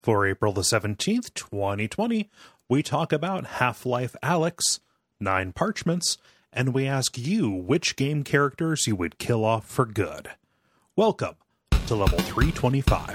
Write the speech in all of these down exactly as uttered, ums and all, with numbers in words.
For April the seventeenth, twenty twenty, we talk about Half-Life Alyx, Nine Parchments, and we ask you which game characters you would kill off for good. Welcome to Level three twenty-five.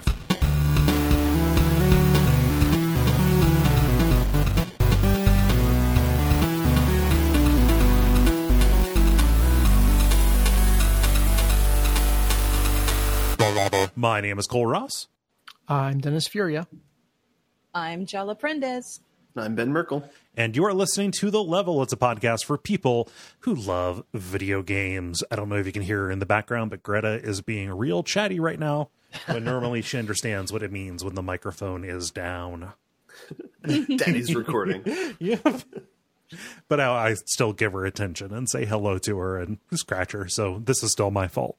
My name is Cole Ross. I'm Dennis Furia. I'm Jala Prendes. I'm Ben Merkel. And you are listening to The Level. It's a podcast for people who love video games. I don't know if you can hear her in the background, but Greta is being real chatty right now. But normally she understands what it means when the microphone is down. Daddy's recording. Yep. But I, I still give her attention and say hello to her and scratch her. So this is still my fault.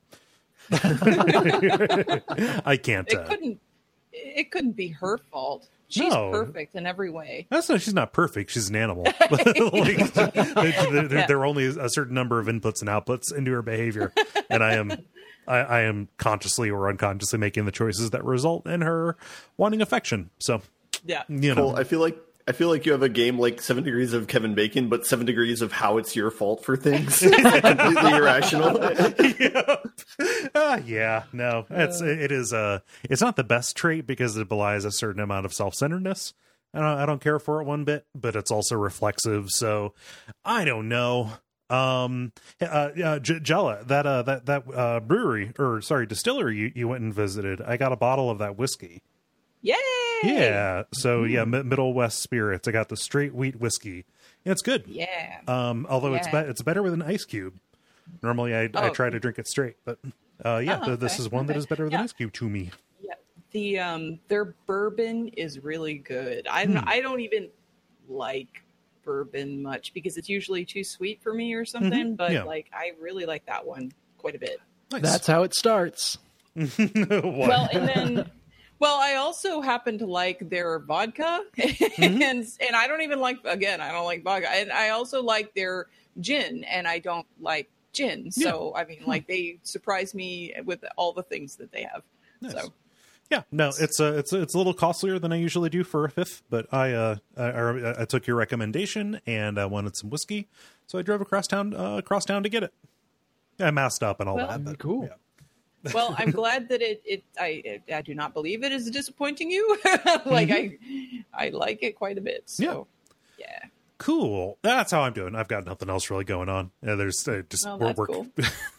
I can't. It Uh, couldn't. It couldn't be her fault. She's No. perfect in every way. That's not. She's not perfect. She's an animal. Like, there, there, there are only a certain number of inputs and outputs into her behavior, and I am, I, I am consciously or unconsciously making the choices that result in her wanting affection. So, Yeah. you know, Cole, I feel like I feel like you have a game like Seven Degrees of Kevin Bacon, but Seven Degrees of how it's your fault for things. Completely irrational. yeah. Uh, yeah, no, it's it is uh it's not the best trait because it belies a certain amount of self-centeredness. I don't I don't care for it one bit, but it's also reflexive. So I don't know. Um, uh, uh J- Jella, that uh that that uh brewery or sorry distillery you you went and visited. I got a bottle of that whiskey. Yay! Yeah. So yeah, Mi- Middle West Spirits. I got the straight wheat whiskey. Yeah, it's good. Yeah. Um, although it's Yeah. be- it's better with an ice cube. Normally, I, I Oh. try to drink it straight, but uh, yeah, Oh, th- this okay, is one that okay. is better with Yeah. an ice cube to me. Yeah. The um their bourbon is really good. I Hmm. I don't even like bourbon much because it's usually too sweet for me or something. But Yeah. like I really like that one quite a bit. Nice. That's how it starts. What? Well, and then, well, I also happen to like their vodka, and and I don't even like again, I don't like vodka, and I also like their gin, and I don't like gin. So I mean, like they surprise me with all the things that they have. Nice. So Yeah, no, it's a it's a, it's a little costlier than I usually do for a fifth, but I uh I, I, I took your recommendation and I wanted some whiskey, so I drove across town uh, across town to get it. I masked up and all Well, that. But, cool. yeah. well, I'm glad that it it I I do not believe it is disappointing you. Like I I like it quite a bit. So yeah. Cool. That's how I'm doing. I've got nothing else really going on. Yeah, there's uh, just Oh, we're that's working.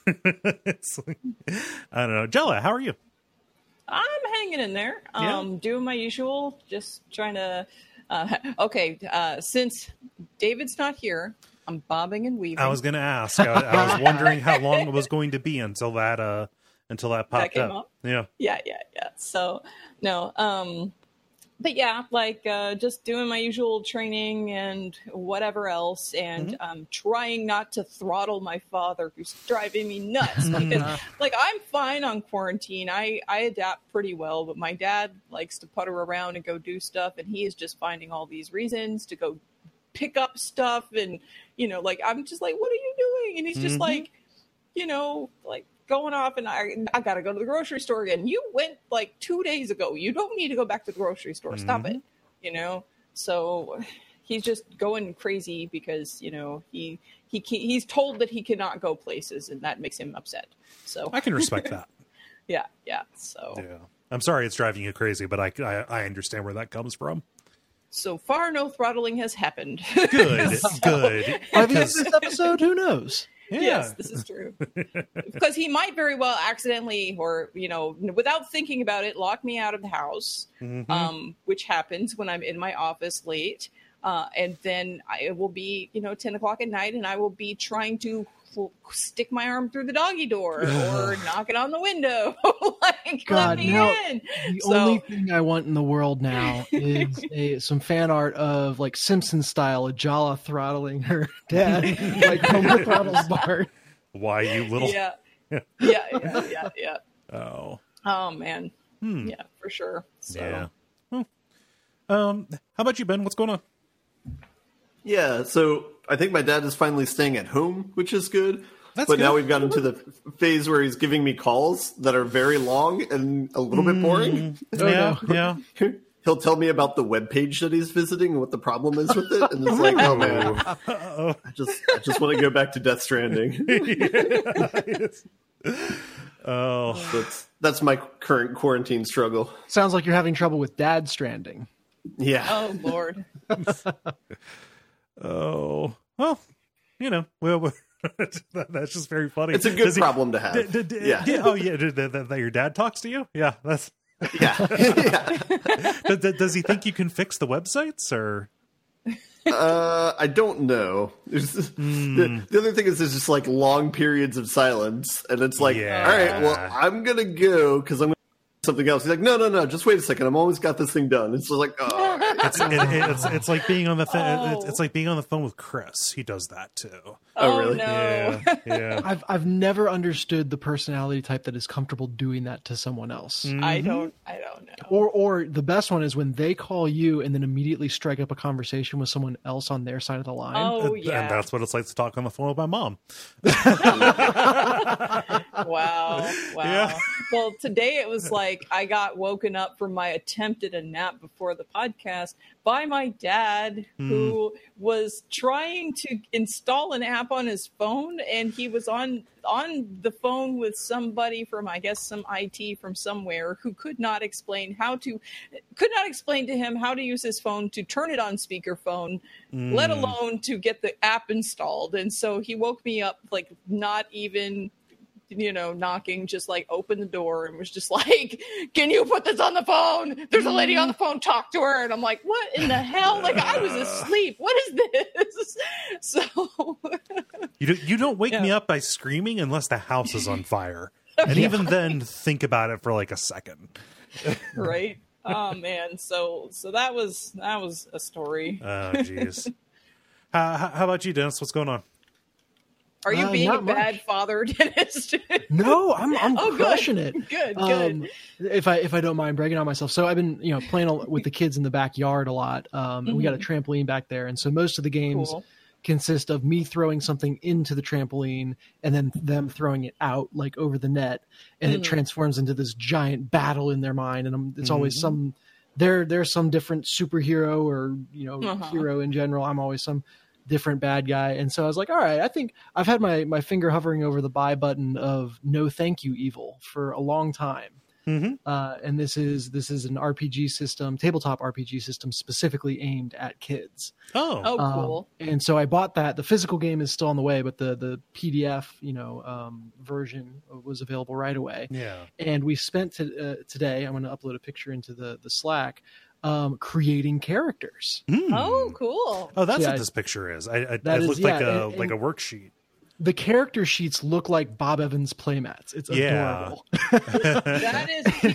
It's like, I don't know, Jella. How are you? I'm hanging in there, Yeah. um, doing my usual, just trying to. Uh, okay, uh, since David's not here, I'm bobbing and weaving. I was going to ask. I, I was wondering how long it was going to be until that uh until that popped came up. up? Yeah. Yeah, yeah, yeah. So, no, um, but yeah, like uh, just doing my usual training and whatever else, and um, trying not to throttle my father, who's driving me nuts. Because, like, I'm fine on quarantine. I I adapt pretty well, but my dad likes to putter around and go do stuff, and he is just finding all these reasons to go pick up stuff, and you know, like I'm just like, what are you doing? And he's just Mhm. like, you know, like. Going off and I I gotta go to the grocery store again. You went like two days ago. You don't need to go back to the grocery store. Stop Mhm. it. You know. So he's just going crazy because you know he he can, he's told that he cannot go places and that makes him upset. So I can respect that. yeah yeah. So Yeah. I'm sorry it's driving you crazy, but I, I, I understand where that comes from. so far no throttling has happened. Good. Good. By the end of this episode, who knows? Yeah. Yes, this is true. Because he might very well accidentally, or you know, without thinking about it, lock me out of the house, Mhm. um, which happens when I'm in my office late, uh, and then I will be, you know, ten o'clock at night, and I will be trying to f- stick my arm through the doggy door or knock it on the window, like God, let me now- in. The So- only thing I want in the world now is a, some fan art of like Simpson style, a Jala throttling her dad, like Homer throttles Bart. Why you little Yeah, yeah, yeah, yeah, yeah. Oh. Oh man, Hmm. yeah, for sure. So. Yeah. Well, um how about you, Ben? What's going on? Yeah, so I think my dad is finally staying at home, which is good. That's but now good. we've gotten to the phase where he's giving me calls that are very long and a little bit boring. Oh, yeah, no. yeah. he'll tell me about the webpage that he's visiting and what the problem is with it, and it's like, oh man, Uh-oh. I just I just want to go back to Death Stranding. Oh, That's that's my current quarantine struggle. Sounds like you're having trouble with Dad Stranding. Yeah. Oh Lord. oh, well, you know, well, well, that's just very funny. It's a good Does he- problem to have. d- d- d- yeah. yeah. Oh, yeah. That, that, that your dad talks to you? Yeah. That's. Yeah. yeah. Does, does he think you can fix the websites or? Uh, I don't know. There's- Mm. The, the other thing is there's just like long periods of silence, and it's like, Yeah. all right, well, I'm gonna go because I'm gonna do something else. He's like, no, no, no, just wait a second. I'm almost got this thing done. It's just like, oh, all right. It's, it, it's it's like being on the phone. It's, Oh. it's like being on the phone with Chris. He does that too. Oh, really? No. Yeah, yeah. I've I've never understood the personality type that is comfortable doing that to someone else. I don't. I don't know. Or or the best one is when they call you and then immediately strike up a conversation with someone else on their side of the line. Oh And- yeah. And that's what it's like to talk on the phone with my mom. Wow. Wow. Yeah. Well, today it was like I got woken up from my attempt at a nap before the podcast by my dad, who was trying to install an app on his phone, and he was on on the phone with somebody from, I guess, some I T from somewhere who could not explain how to could not explain to him how to use his phone to turn it on speakerphone, let alone to get the app installed. And so he woke me up like not even you know, knocking, just like opened the door and was just like, can you put this on the phone? There's a lady on the phone, talk to her. And I'm like, what in the hell? Like, I was asleep. What is this? So You don't, you don't wake Yeah. me up by screaming unless the house is on fire. And even then, think about it for like a second. right. Oh man. So so that was that was a story. Oh, jeez. uh, how, how about you, Dennis? What's going on? Are you Uh, being a not much. bad father, Dennis? No, I'm I'm Oh, good. crushing it. Good, good. Um, if I if I don't mind bragging on myself, so I've been you know playing a- with the kids in the backyard a lot. Um, and we got a trampoline back there, and so most of the games Cool. consist of me throwing something into the trampoline and then them throwing it out like over the net, and it transforms into this giant battle in their mind. And I'm, it's always some there there's some different superhero or you know Uh-huh. hero in general. I'm always some different bad guy, and so I was like, all right, I think I've had my my finger hovering over the buy button of no thank you evil for a long time. Mm-hmm. Uh, and this is this is an R P G system, tabletop R P G system specifically aimed at kids. Oh, Oh, Um, cool. and so I bought that. The physical game is still on the way, but the the P D F, you know, um, version was available right away. yeah. And we spent to, uh, today. I'm going to upload a picture into the the Slack, um, creating characters. Mm. Oh, cool. Oh, that's Yeah, what this picture is. I, I, it that is- looked like yeah, a and- like a and- worksheet. The character sheets look like Bob Evans playmats. It's Yeah. adorable. That is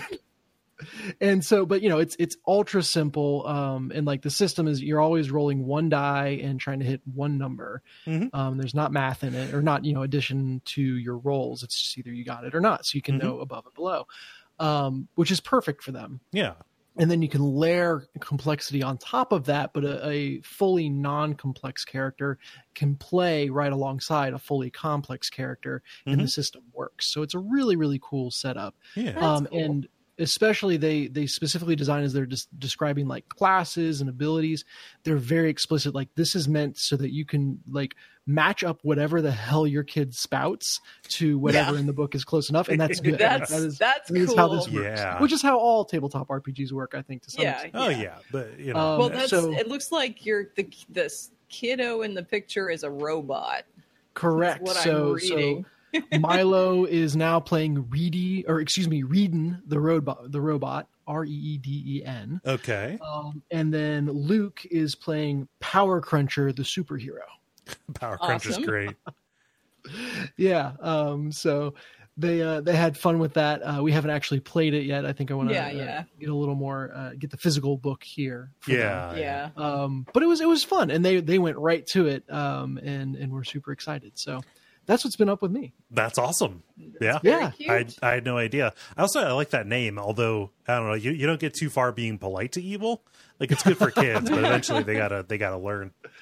And so, but you know, it's it's ultra simple. Um, and like the system is, you're always rolling one die and trying to hit one number. Mhm. Um, there's not math in it, or not, you know, addition to your rolls. It's just either you got it or not, so you can Mhm. know above and below, um, which is perfect for them. Yeah. And then you can layer complexity on top of that, but a, a fully non-complex character can play right alongside a fully complex character, and the system works. So it's a really, really cool setup. Yeah. That's um, cool. And especially they they specifically design as they're just describing like classes and abilities. They're very explicit. Like, this is meant so that you can like match up whatever the hell your kid spouts to whatever Yeah. in the book is close enough, and that's good. That's that is, that's that is cool. how this works. Yeah. Which is how all tabletop R P Gs work, I think, to some Yeah. extent. Oh yeah, but you know. Um, Well, that's so- it. Looks like you're the this kiddo in the picture is a robot. Correct. What so I'm reading. so Milo is now playing Reedy, or excuse me, Reeden, the robot, the robot, R E E D E N. okay. Um, and then Luke is playing Power Cruncher, the superhero. Power Crunch is awesome. great. Yeah. Um, so they uh, they had fun with that. Uh, we haven't actually played it yet. I think I want to Yeah, uh, yeah. get a little more, uh, get the physical book here. for Yeah. them. Yeah. Um, but it was it was fun, and they they went right to it, um, and and we're super excited. So that's what's been up with me. That's awesome. Yeah. Very Yeah. cute. I, I had no idea. I also I like that name, although I don't know, you, you don't get too far being polite to evil. Like, it's good for kids, but eventually they gotta they gotta learn.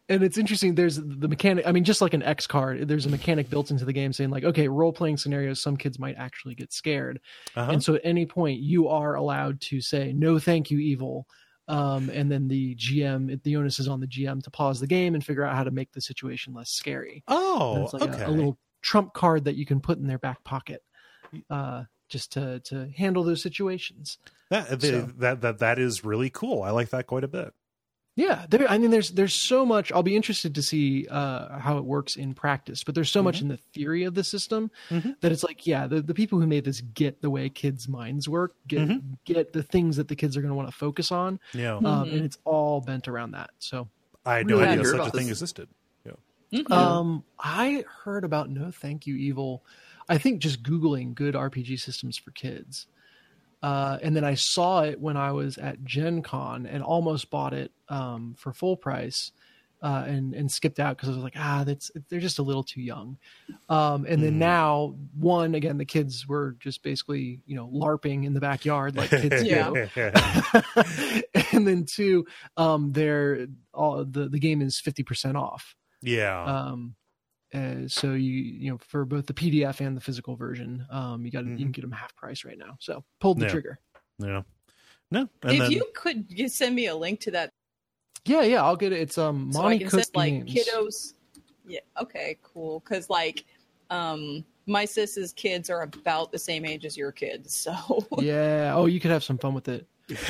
And it's interesting. There's the mechanic. I mean, just like an X card, there's a mechanic built into the game saying like, okay, role playing scenarios, some kids might actually get scared. Uh-huh. And so at any point you are allowed to say, no, thank you, evil. Um, and then the G M, the onus is on the G M to pause the game and figure out how to make the situation less scary. Oh, And it's like okay. a, a little trump card that you can put in their back pocket, uh, just to, to handle those situations. That, the, So- that that that is really cool. I like that quite a bit. Yeah, there. I mean, there's there's so much. I'll be interested to see uh, how it works in practice. But there's so much in the theory of the system Mhm. that it's like, yeah, the, the people who made this get the way kids' minds work, get get the things that the kids are going to want to focus on, Yeah, um, Mhm. and it's all bent around that. So, I had no really idea heard such a about thing this. existed. Yeah. Mhm. um, I heard about No Thank You Evil. I think just Googling good R P G systems for kids. Uh, and then I saw it when I was at Gen Con and almost bought it um, for full price uh, and, and skipped out because I was like, ah, that's they're just a little too young. Um, and then Hmm. now, one, again, the kids were just basically, you know, LARPing in the backyard like kids Yeah. do. And then two, um, they're all the, the game is fifty percent off. yeah. Um, uh, so you you know for both the P D F and the physical version, um, you got you can get them half price right now. So pulled the Yeah. trigger. Yeah. No. And If then, you could you send me a link to that Yeah, yeah, I'll get it. It's um so I Monty can Cook send like Games. kiddos. Yeah, okay, cool. Because like, um, my sis's kids are about the same age as your kids, so Yeah. Oh, you could have some fun with it.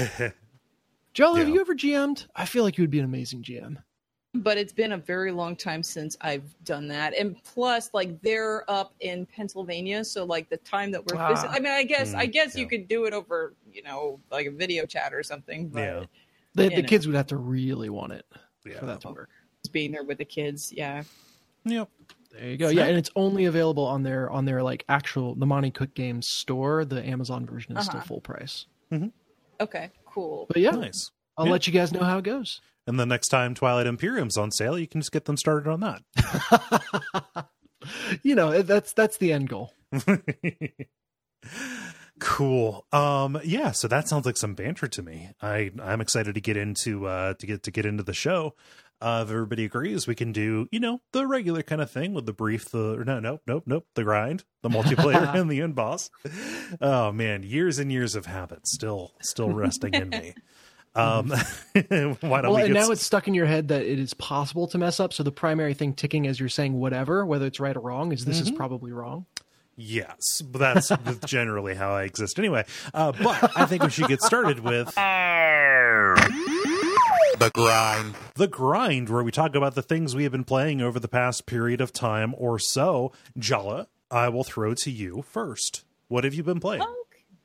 Joel, have Yeah. you ever G M'd? I feel like you would be an amazing G M. but it's been a very long time since I've done that. And plus, like they're up in Pennsylvania, so like the time that we're Ah. visiting, I mean, I guess Mm, I guess yeah. you could do it over, you know, like a video chat or something. But Yeah. The, You the know. kids would have to really want it Yeah. for that to work. just being there with the kids, yeah. Yep. There you go. Yeah, and it's only available on their on their like actual the Monty Cook Games store. The Amazon version is still Uh-huh. full price. Okay, cool. But yeah, Nice. I'll Yeah. let you guys know how it goes. And the next time Twilight Imperium's on sale, you can just get them started on that. You know, that's that's the end goal. Cool. Um yeah, so that sounds like some banter to me. I I'm excited to get into uh to get to get into the show. Uh if everybody agrees, we can do, you know, the regular kind of thing with the brief, the no, no, nope, nope, the grind, the multiplayer and the end boss. Oh man, years and years of habit still still resting in me. Um why don't Well, we and get now s- it's stuck in your head that it is possible to mess up. So the primary thing ticking as you're saying whatever, whether it's right or wrong, is this is probably wrong. Yes, but that's generally how I exist anyway. Uh, but I think we should get started with The grind. The Grind, where we talk about the things we have been playing over the past period of time or so. Jala, I will throw to you first. What have you been playing? Okay.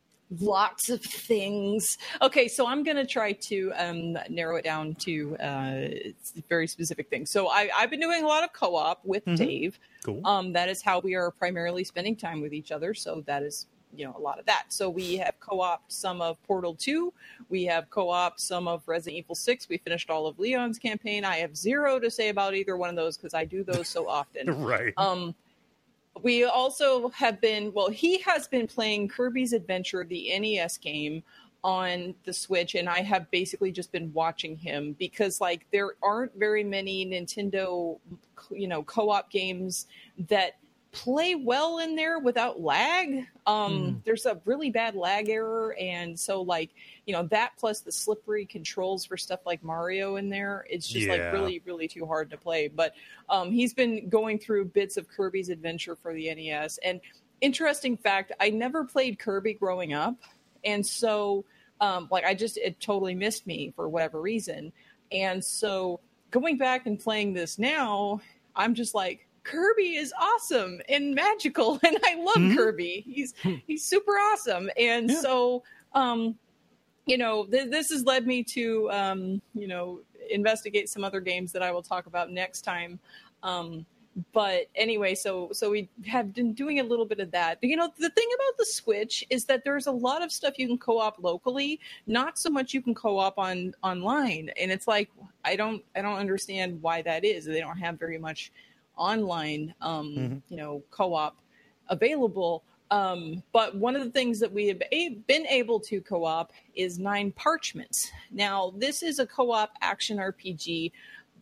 Lots of things. Okay, so I'm going to try to um, narrow it down to uh, very specific things. So I, I've been doing a lot of co-op with Dave. Cool. Um, that is how we are primarily spending time with each other. So that is, you know, a lot of that. So we have co-opted some of Portal two. We have co-opted some of Resident Evil six. We finished all of Leon's campaign. I have zero to say about either one of those because I do those so often. Right. Um, we also have been, well, he has been playing Kirby's Adventure, the N E S game, on the Switch, and I have basically just been watching him because, like, there aren't very many Nintendo, you know, co-op games that play well in there without lag. Um, Mm. There's a really bad lag error, and so, like, you know, that plus the slippery controls for stuff like Mario in there, it's just Yeah. like really, really too hard to play. But um, he's been going through bits of Kirby's Adventure for the N E S. And interesting fact, I never played Kirby growing up. And so, um, like, I just, it totally missed me for whatever reason. And so going back and playing this now, I'm just like, Kirby is awesome and magical. And I love Mhm. Kirby. He's, he's super awesome. And Yeah. so, um, you know, th- this has led me to, um, you know, investigate some other games that I will talk about next time. Um, but anyway, so so we have been doing a little bit of that. You know, the thing about the Switch is that there's a lot of stuff you can co-op locally, not so much you can co-op on online. And it's like I don't I don't understand why that is. They don't have very much online, um, Mhm. you know, co-op available. Um, but one of the things that we have a- been able to co-op is Nine Parchments. Now, this is a co-op action R P G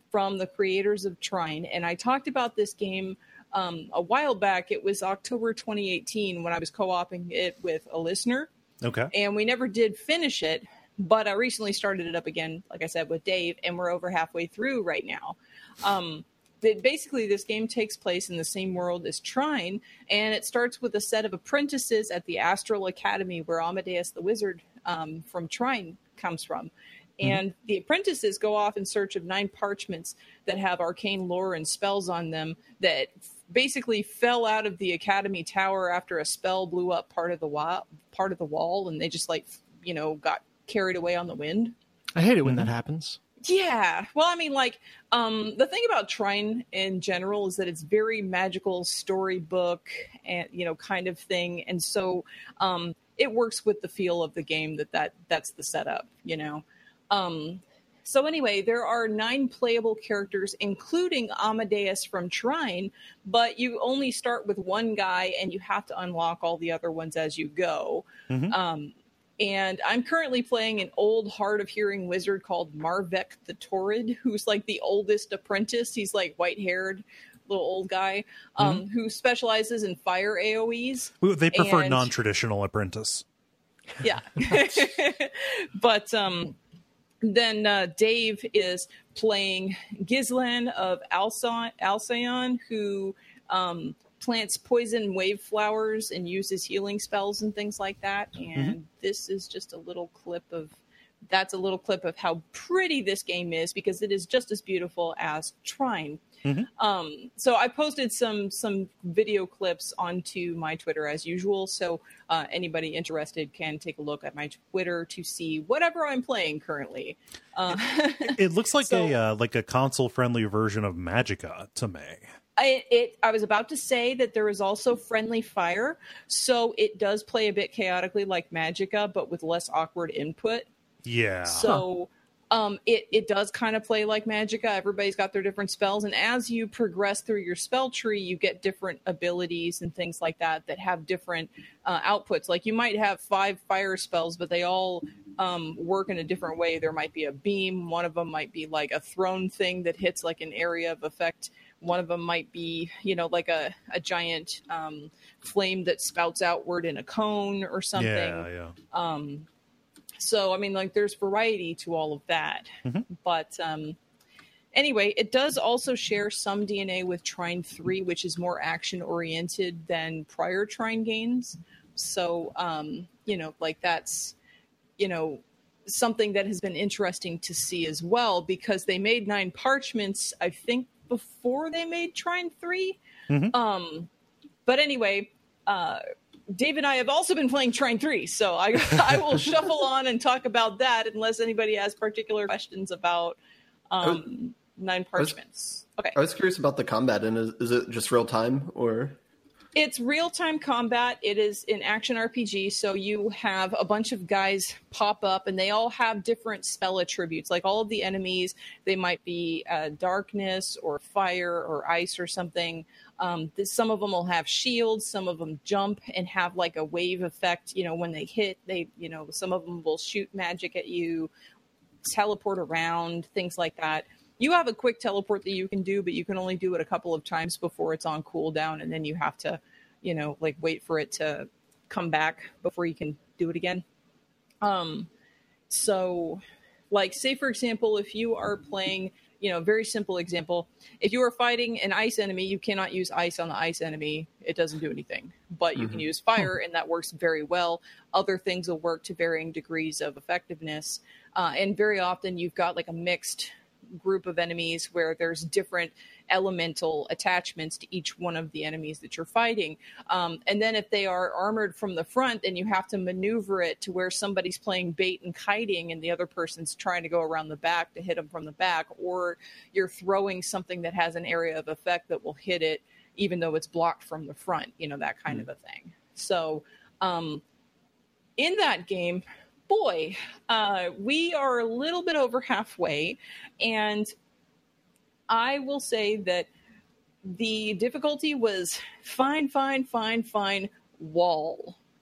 from the creators of Trine. And I talked about this game um, a while back. It was October twenty eighteen when I was co-oping it with a listener. Okay. And we never did finish it, but I recently started it up again, like I said, with Dave, and we're over halfway through right now. Um, that basically this game takes place in the same world as Trine, and it starts with a set of apprentices at the Astral Academy where Amadeus the Wizard um, from Trine comes from. And mm-hmm. the apprentices go off in search of nine parchments that have arcane lore and spells on them that basically fell out of the Academy Tower after a spell blew up part of the wall, part of the wall, and they just like, you know, got carried away on the wind. I hate it when mm-hmm. that happens. Yeah. Well, I mean, like, um, the thing about Trine in general is that it's very magical storybook and, you know, kind of thing. And so um, it works with the feel of the game that, that that's the setup, you know. Um, so anyway, there are nine playable characters, including Amadeus from Trine, but you only start with one guy and you have to unlock all the other ones as you go. Mm-hmm. Um, and I'm currently playing an old hard of hearing wizard called Marvek the Torrid, who's like the oldest apprentice. He's like white haired, little old guy, um, mm-hmm. who specializes in fire A O Es. Ooh, they prefer and, non-traditional apprentice. Yeah. But, um, then uh, Dave is playing Gizlan of Alcyon, Alcyon who um, plants poison wave flowers and uses healing spells and things like that. And mm-hmm. this is just a little clip of, that's a little clip of how pretty this game is, because it is just as beautiful as Trine. Mm-hmm. Um, so I posted some some video clips onto my Twitter as usual. So uh, anybody interested can take a look at my Twitter to see whatever I'm playing currently. Uh, it, it looks like so, a uh, like a console friendly version of Magicka to me. I, it, I was about to say that there is also friendly fire, so it does play a bit chaotically like Magicka, but with less awkward input. Yeah. So. Um, it, it does kind of play like Magicka. Everybody's got their different spells. And as you progress through your spell tree, you get different abilities and things like that that have different uh, outputs. Like you might have five fire spells, but they all um, work in a different way. There might be a beam. One of them might be like a thrown thing that hits like an area of effect. One of them might be, you know, like a, a giant um, flame that spouts outward in a cone or something. Yeah, yeah. Um, So, I mean, like, there's variety to all of that. Mm-hmm. But um, anyway, it does also share some D N A with Trine three, which is more action-oriented than prior Trine games. So, um, you know, like, that's, you know, something that has been interesting to see as well, because they made nine parchments, I think, before they made Trine three. Mm-hmm. Um, but anyway... Uh, Dave and I have also been playing Trine three, so I, I will shuffle on and talk about that unless anybody has particular questions about um, was, Nine Parchments. I was, okay. I was curious about the combat, and is, is it just real time or? It's real-time combat. It is an action R P G, so you have a bunch of guys pop up, and they all have different spell attributes. Like all of the enemies, they might be uh, darkness or fire or ice or something. Um, this, some of them will have shields. Some of them jump and have like a wave effect. You know, when they hit, they, you know, some of them will shoot magic at you, teleport around, things like that. You have a quick teleport that you can do, but you can only do it a couple of times before it's on cooldown, and then you have to, you know, like wait for it to come back before you can do it again. Um, so, like, say for example, if you are playing, you know, very simple example, if you are fighting an ice enemy, you cannot use ice on the ice enemy. It doesn't do anything, but you mm-hmm. can use fire, and that works very well. Other things will work to varying degrees of effectiveness, uh, and very often you've got like a mixed group of enemies where there's different elemental attachments to each one of the enemies that you're fighting. Um, and then if they are armored from the front, then you have to maneuver it to where somebody's playing bait and kiting and the other person's trying to go around the back to hit them from the back, or you're throwing something that has an area of effect that will hit it even though it's blocked from the front, you know, that kind mm-hmm. of a thing. So um, in that game, boy, uh, we are a little bit over halfway, and I will say that the difficulty was fine, fine, fine, fine, wall.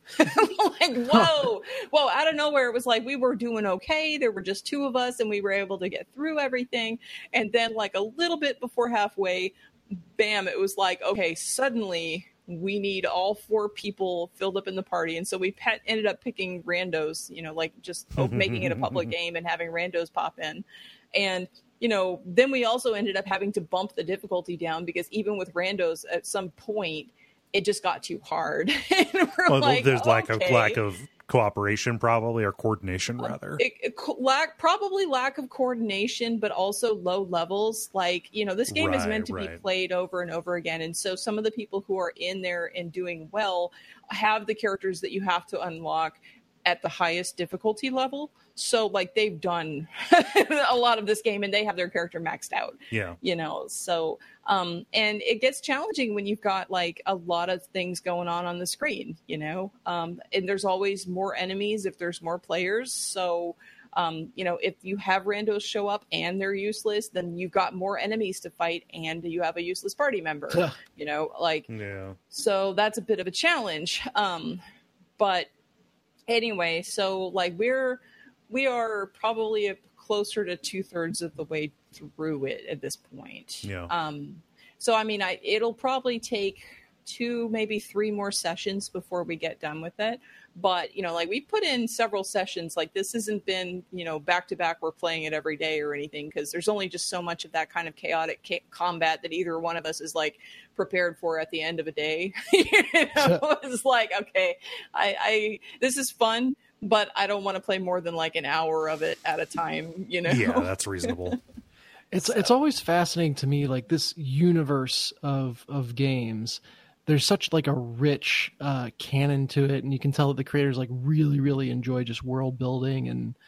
Like, whoa, whoa, out of nowhere, it was like we were doing okay. There were just two of us and we were able to get through everything. And then like a little bit before halfway, bam, it was like, okay, suddenly we need all four people filled up in the party. And so we pet, ended up picking randos, you know, like just making it a public game and having randos pop in. And, you know, then we also ended up having to bump the difficulty down because even with randos at some point, it just got too hard. And we're well, like, there's okay. lack of lack of cooperation, probably, or coordination, rather. It, it, lack probably lack of coordination, but also low levels. Like, you know, this game right, is meant to right. be played over and over again, and so some of the people who are in there and doing well have the characters that you have to unlock at the highest difficulty level. So like they've done a lot of this game and they have their character maxed out. Yeah. You know, so um and it gets challenging when you've got like a lot of things going on on the screen, you know. Um and there's always more enemies if there's more players. So um you know, if you have randos show up and they're useless, then you've got more enemies to fight and you have a useless party member. You know, like yeah. So that's a bit of a challenge. Um but anyway, so like we're we are probably a, closer to two thirds of the way through it at this point. Yeah. Um, so I mean, I it'll probably take two, maybe three more sessions before we get done with it. But you know, like we put in several sessions. Like this hasn't been, you know, back to back. We're playing it every day or anything because there's only just so much of that kind of chaotic ca- combat that either one of us is like prepared for at the end of a day. You know, it's like, okay, I, I this is fun, but I don't want to play more than like an hour of it at a time, you know? Yeah, that's reasonable. It's So. it's always fascinating to me, like this universe of of games. There's such like a rich uh, canon to it, and you can tell that the creators like really, really enjoy just world building and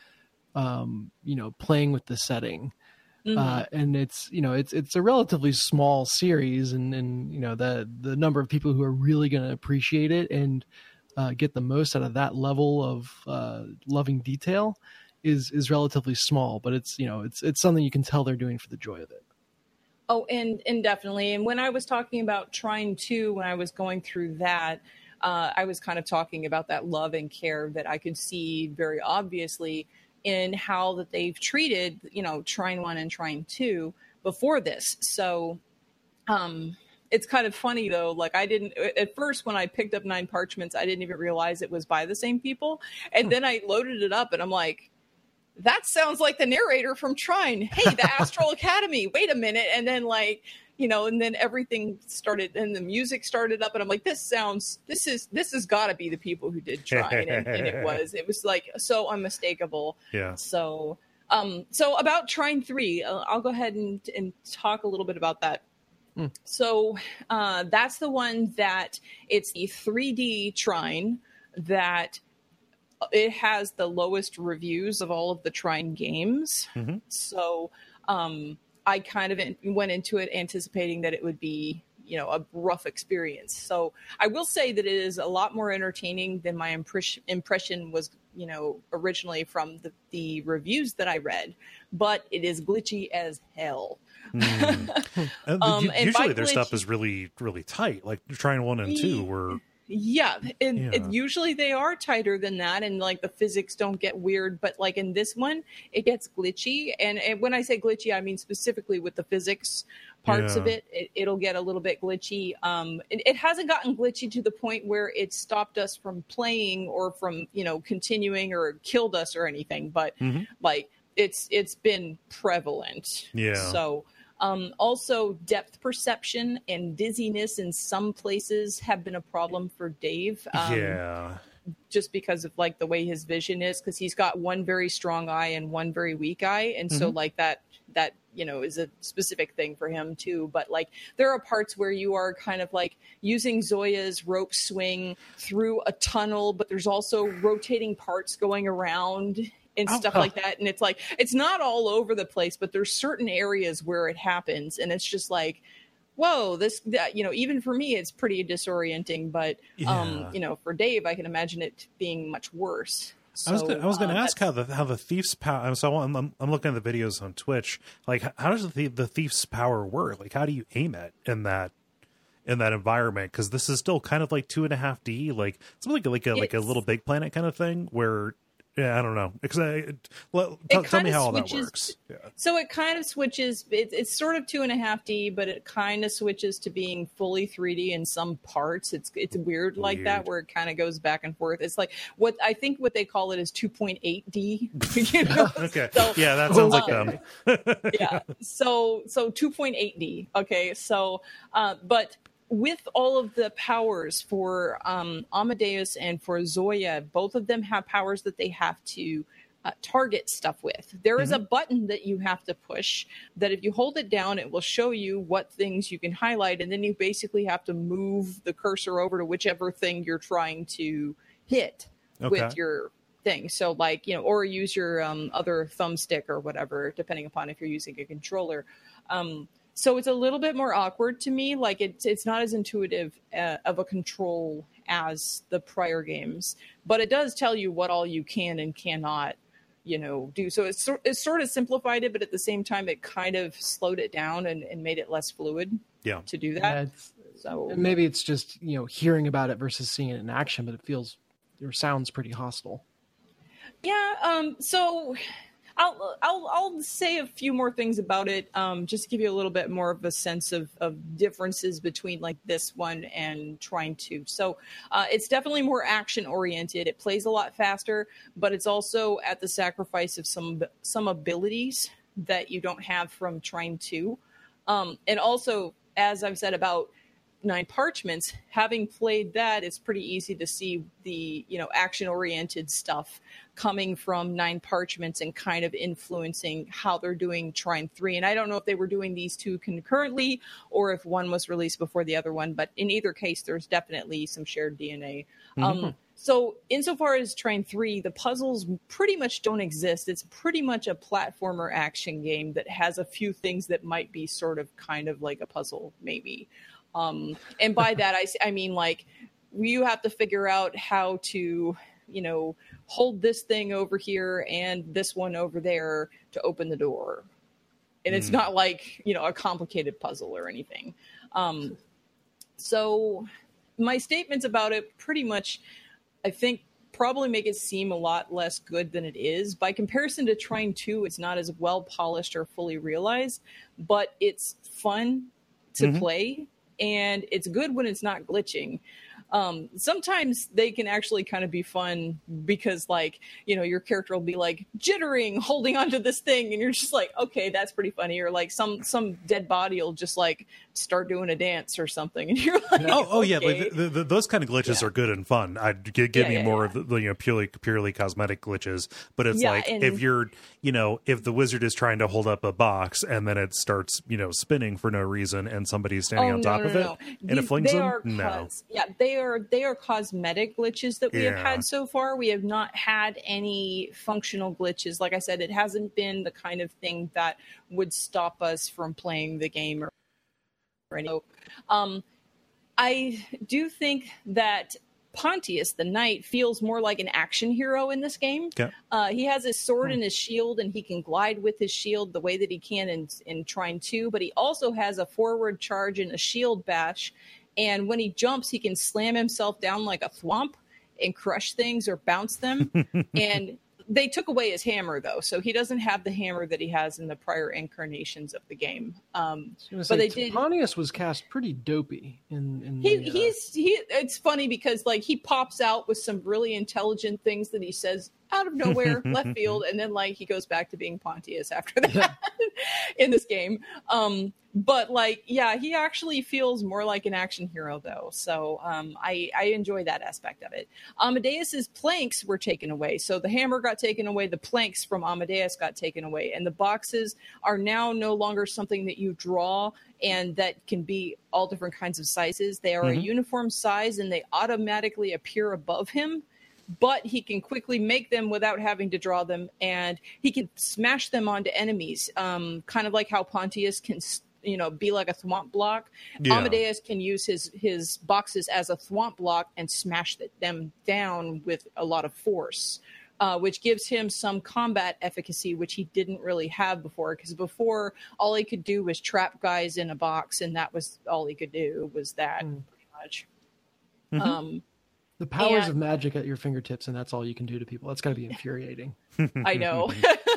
um, you know, playing with the setting. Mm-hmm. Uh, and it's you know it's it's a relatively small series, and and you know the the number of people who are really going to appreciate it and uh, get the most out of that level of uh, loving detail is is relatively small. But it's you know it's it's something you can tell they're doing for the joy of it. Oh, and, and definitely. And when I was talking about Trine two, when I was going through that, uh, I was kind of talking about that love and care that I could see very obviously in how that they've treated, you know, Trine one and Trine two before this. So um, it's kind of funny, though. Like I didn't at first when I picked up Nine Parchments, I didn't even realize it was by the same people. And hmm. then I loaded it up and I'm like, that sounds like the narrator from Trine. Hey, the Astral Academy. Wait a minute. And then like, you know, and then everything started and the music started up and I'm like, this sounds, this is, this has got to be the people who did Trine. And, and it was, it was like so unmistakable. Yeah. So, um, so about Trine three, uh, I'll go ahead and, and talk a little bit about that. Mm. So uh, that's the one that it's the three D Trine that it has the lowest reviews of all of the Trine games. Mm-hmm. So um, I kind of in, went into it anticipating that it would be, you know, a rough experience. So I will say that it is a lot more entertaining than my impress- impression was, you know, originally from the, the reviews that I read, but it is glitchy as hell. Mm. uh, um, usually their glitch, stuff is really, really tight. Like Trine one and two were... Yeah, and yeah. It, usually they are tighter than that, and like the physics don't get weird. But like in this one, it gets glitchy, and, and when I say glitchy, I mean specifically with the physics parts yeah. of it, it. It'll get a little bit glitchy. Um, it, it hasn't gotten glitchy to the point where it stopped us from playing or from you know continuing or killed us or anything. But mm-hmm. like it's it's been prevalent. Yeah. So. Um, also, depth perception and dizziness in some places have been a problem for Dave. Um, yeah. Just because of like the way his vision is, because he's got one very strong eye and one very weak eye, and mm-hmm. so like that that you know is a specific thing for him too. But like there are parts where you are kind of like using Zoya's rope swing through a tunnel, but there's also rotating parts going around. And stuff oh, oh. like that. And it's like, it's not all over the place, but there's certain areas where it happens. And it's just like, whoa, this, that, you know, even for me, it's pretty disorienting. But, yeah. um, you know, for Dave, I can imagine it being much worse. So, I was gonna, I was going to uh, ask how the how the thief's power. So I'm, I'm I'm looking at the videos on Twitch. Like, how does the the thief's power work? Like, how do you aim it in that in that environment, because this is still kind of like two and a half D, like something like, like a like a It's- Little Big Planet kind of thing, where yeah, I don't know. Because I, well, It tell, tell me kinda how all that switches- works. Yeah. So it kind of switches. It, it's sort of two and a half D, but it kind of switches to being fully three D in some parts. It's it's weird like that, Weird. where it kind of goes back and forth. It's like what I think what they call it is two point eight D. You know? Okay. So- yeah, that sounds like Okay. them. yeah. So so two point eight D. Okay. So uh, but with all of the powers for um, Amadeus and for Zoya, both of them have powers that they have to uh, target stuff with. There is a button that you have to push that if you hold it down, it will show you what things you can highlight. And then you basically have to move the cursor over to whichever thing you're trying to hit Okay. with your thing. So like, you know, or use your um, other thumbstick or whatever, depending upon if you're using a controller. Um, so it's a little bit more awkward to me. Like it's, it's not as intuitive uh, of a control as the prior games, but it does tell you what all you can and cannot, you know, do. So it's, sor- it's sort of simplified it, but at the same time, it kind of slowed it down and, and made it less fluid Yeah. to do that. Yeah, it's, So maybe it's just, you know, hearing about it versus seeing it in action, but it feels or sounds pretty hostile. Yeah, um, so I'll, I'll I'll say a few more things about it, um, just to give you a little bit more of a sense of, of differences between like this one and Trine two. So uh, it's definitely more action oriented. It plays a lot faster, but it's also at the sacrifice of some some abilities that you don't have from Trine two. Um, and also, as I've said about Nine Parchments, having played that, it's pretty easy to see the, you know, action-oriented stuff coming from Nine Parchments and kind of influencing how they're doing Trine three. And I don't know if they were doing these two concurrently or if one was released before the other one, but in either case, there's definitely some shared D N A. Um, so insofar as Trine three, the puzzles pretty much don't exist. It's pretty much a platformer action game that has a few things that might be sort of kind of like a puzzle, maybe. Um, and by that, I, I mean, like, you have to figure out how to, you know, hold this thing over here and this one over there to open the door. And it's not like, you know, a complicated puzzle or anything. Um, so my statements about it pretty much, I think, probably make it seem a lot less good than it is. By comparison to Trine two, it's not as well polished or fully realized, but it's fun to Mhm. play. And it's good when it's not glitching. Um, sometimes they can actually kind of be fun because, like, you know, your character will be like jittering, holding onto this thing, and you're just like, okay, that's pretty funny. Or like some some dead body will just like start doing a dance or something, and you're like, Oh, oh yeah, okay. like the, the, those kind of glitches Yeah. are good and fun. I'd give, give Yeah, me yeah, more yeah. of the, you know, purely purely cosmetic glitches. But it's Yeah, like and- if you're, you know, if the wizard is trying to hold up a box and then it starts, you know, spinning for no reason, and somebody's standing Oh, on no, top no, of no, it no. and it These- flings they them, are no. cos- yeah, they are they are cosmetic glitches that we have Yeah. had so far. We have not had any functional glitches. Like I said, it hasn't been the kind of thing that would stop us from playing the game or, or anything. Um, I do think that Pontius, the knight, feels more like an action hero in this game. Okay. Uh, he has his sword and his shield, and he can glide with his shield the way that he can in, in Trine two, but he also has a forward charge and a shield bash. And when he jumps, he can slam himself down like a thwomp and crush things or bounce them. And they took away his hammer, though, so he doesn't have the hammer that he has in the prior incarnations of the game. Um, I was but gonna they say, did. Pontius was cast pretty dopey in. in He, the, uh, he's he. It's funny because like he pops out with some really intelligent things that he says out of nowhere, left field, and then like he goes back to being Pontius after that in this game. Um, but like, yeah, he actually feels more like an action hero though. So um, I I enjoy that aspect of it. Amadeus's planks were taken away, so the hammer got taken away. The planks from Amadeus got taken away, and the boxes are now no longer something that you draw and that can be all different kinds of sizes. They are a Mhm. uniform size, and they automatically appear above him. But he can quickly make them without having to draw them, and he can smash them onto enemies, um, kind of like how Pontius can, you know, be like a thwomp block. Yeah. Amadeus can use his his boxes as a thwomp block and smash th- them down with a lot of force. uh, which gives him some combat efficacy, which he didn't really have before. Because before, all he could do was trap guys in a box, and that was all he could do was that, mm. pretty much. Mm-hmm. Um, the powers and, of magic at your fingertips, and that's all you can do to people. That's got to be infuriating. I know.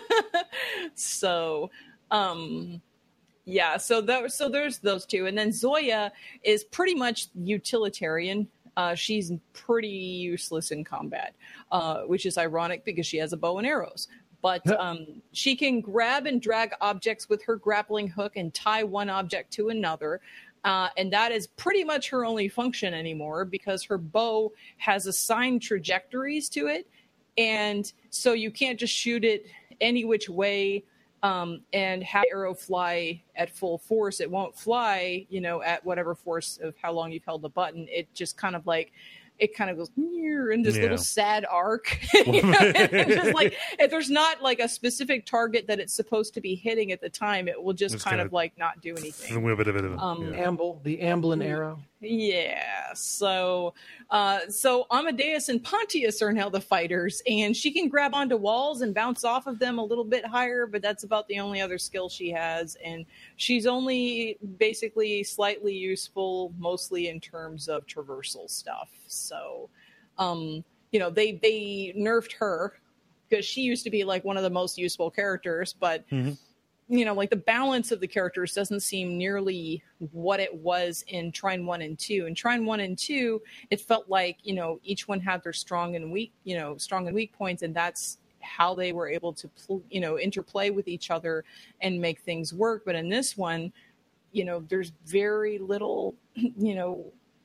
so, um, yeah. So that, so there's those two, and then Zoya is pretty much utilitarian. Uh, she's pretty useless in combat, uh, which is ironic because she has a bow and arrows. But um, she can grab and drag objects with her grappling hook and tie one object to another. Uh, and that is pretty much her only function anymore because her bow has assigned trajectories to it. And so you can't just shoot it any which way um, and have the arrow fly at full force. It won't fly, you know, at whatever force of how long you've held the button. It just kind of like, it kind of goes in this yeah. little sad arc. You know? Just like, if there's not like a specific target that it's supposed to be hitting at the time, it will just, just kind of like not do anything. A bit of it. Um, yeah. Amble, the Amblin arrow. Yeah. So, uh, so Amadeus and Pontius are now the fighters, and she can grab onto walls and bounce off of them a little bit higher, but that's about the only other skill she has. And she's only basically slightly useful, mostly in terms of traversal stuff. So, um, you know, they, they nerfed her because she used to be like one of the most useful characters, but mm-hmm. you know, like the balance of the characters doesn't seem nearly what it was in Trine one and two. In Trine one and two, it felt like, you know, each one had their strong and weak, you know, strong and weak points. And that's how they were able to, you know, interplay with each other and make things work. But in this one, you know, there's very little, you know,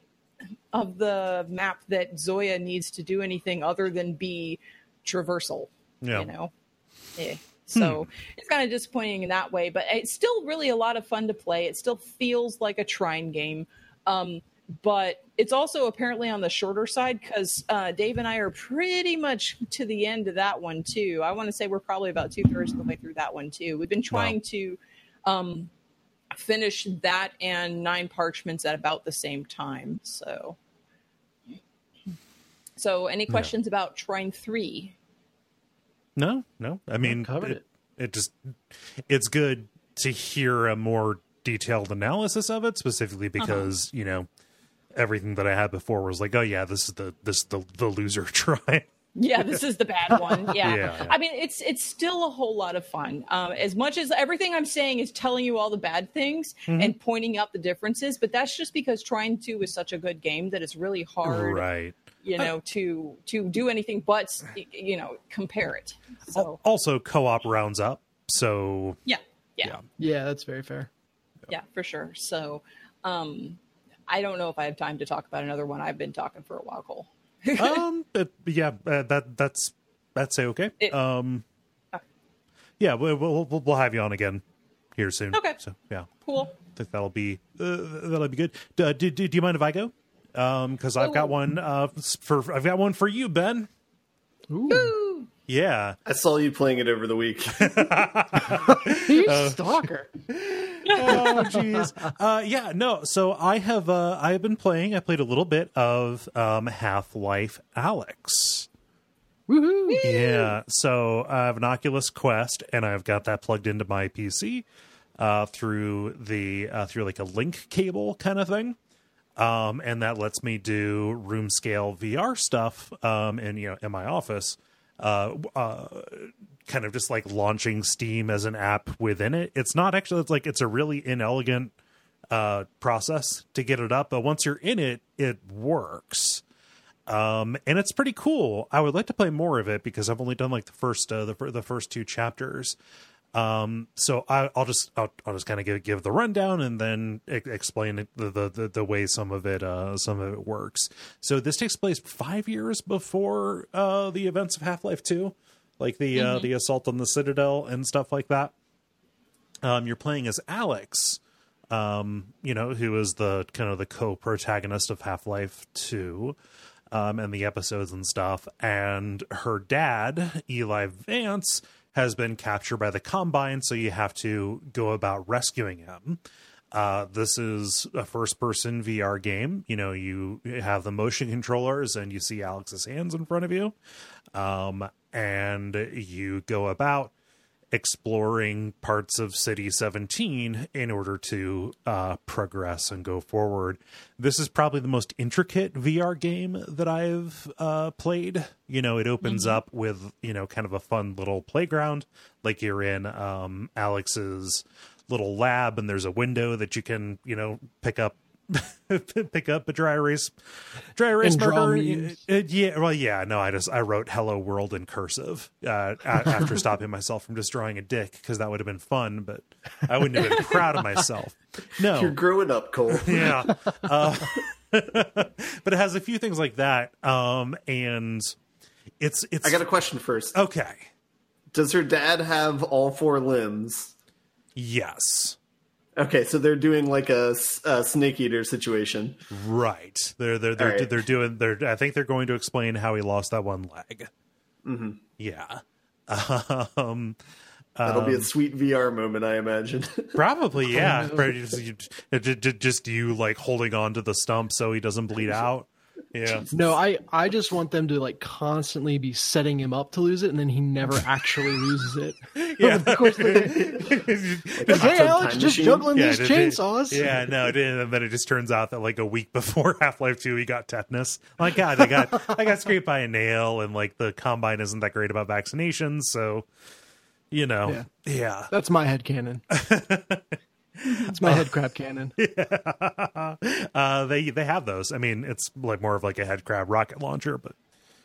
of the map that Zoya needs to do anything other than be traversal, yeah. you know? Yeah. So hmm. it's kind of disappointing in that way, but it's still really a lot of fun to play. It still feels like a Trine game. Um, but it's also apparently on the shorter side because uh, Dave and I are pretty much to the end of that one too. I want to say we're probably about two thirds of the way through that one too. We've been trying wow. to um, finish that and Nine Parchments at about the same time. So, so any questions yeah. about Trine three? No, no. I mean, covered it, it. It just, it's good to hear a more detailed analysis of it, specifically because, uh-huh. you know, everything that I had before was like, oh yeah, this is the, this is the, the loser Trine. Yeah, this is the bad one. Yeah. yeah, yeah. I mean, it's, it's still a whole lot of fun. Um, as much as everything I'm saying is telling you all the bad things mm-hmm. and pointing out the differences, but that's just because Trine two is such a good game that it's really hard. Right. you know, to to do anything but, you know, compare it. So also co-op rounds up. So yeah, yeah, yeah, yeah, that's very fair. Yeah, for sure. So um, I don't know if I have time to talk about another one. I've been talking for a while, Cole. um, but yeah, uh, that that's that's okay. It, um, okay. yeah, we'll, we'll we'll have you on again here soon. Okay. So yeah, cool. I think that'll be uh, that'll be good. Uh, do, do do you mind if I go? Um, because I've got one uh for I've got one for you, Ben. Ooh. Yeah, I saw you playing it over the week. You uh, stalker. Oh jeez. Uh, yeah, no. So I have uh I have been playing. I played a little bit of um Half-Life Alyx. Woohoo! Yeah. So I have an Oculus Quest, and I've got that plugged into my P C uh, through the uh, through like a link cable kind of thing. Um, and that lets me do room scale V R stuff, um, in, you know, in my office, uh, uh, kind of just like launching Steam as an app within it. It's not actually, it's like, it's a really inelegant, uh, process to get it up, but once you're in it, it works. Um, and it's pretty cool. I would like to play more of it because I've only done like the first, uh, the, the first two chapters. Um, so I, I'll just, I'll, I'll just kind of give, give the rundown and then e- explain it, the, the, the way some of it, uh, some of it works. So this takes place five years before, uh, the events of Half-Life two, like the, mm-hmm. uh, the assault on the Citadel and stuff like that. Um, you're playing as Alyx, um, you know, who is the kind of the co-protagonist of Half-Life two, um, and the episodes and stuff. And her dad, Eli Vance, has been captured by the Combine, so you have to go about rescuing him. Uh, this is a first-person V R game. You know, you have the motion controllers and you see Alex's hands in front of you. Um, and you go about exploring parts of City seventeen in order to uh, progress and go forward. This is probably the most intricate V R game that I've uh, played. You know, it opens mm-hmm. up with, you know, kind of a fun little playground, like you're in um, Alex's little lab, and there's a window that you can, you know, pick up pick up a dry erase dry erase marker. Uh, yeah, well, yeah, no, I just I wrote "Hello World" in cursive uh, after stopping myself from just drawing a dick, because that would have been fun, but I wouldn't have been proud of myself. No, you're growing up, Cole. Yeah, uh, but it has a few things like that, um, and it's it's. I got a question first. Okay, does her dad have all four limbs? Yes. Okay, so they're doing like a, a snake eater situation, right? They're they're they're right. they're doing. They're. I think they're going to explain how he lost that one leg. Mm-hmm. Yeah. Um, That'll um, be a sweet V R moment, I imagine. Probably, yeah. just, just you like holding on to the stump so he doesn't bleed out. Yeah. No, I, I just want them to like constantly be setting him up to lose it, and then he never actually loses it. Yeah. Of course, they, like, hey, Alex, just machine? juggling yeah, these it, chainsaws. It, yeah, no, it, and then it just turns out that like a week before Half-Life two, he got tetanus. Like, God, I got I got scraped by a nail, and like the Combine isn't that great about vaccinations, so you know, yeah, yeah. That's my headcanon. It's my head crab cannon. Yeah. Uh, they they have those. I mean, it's like more of like a head crab rocket launcher, but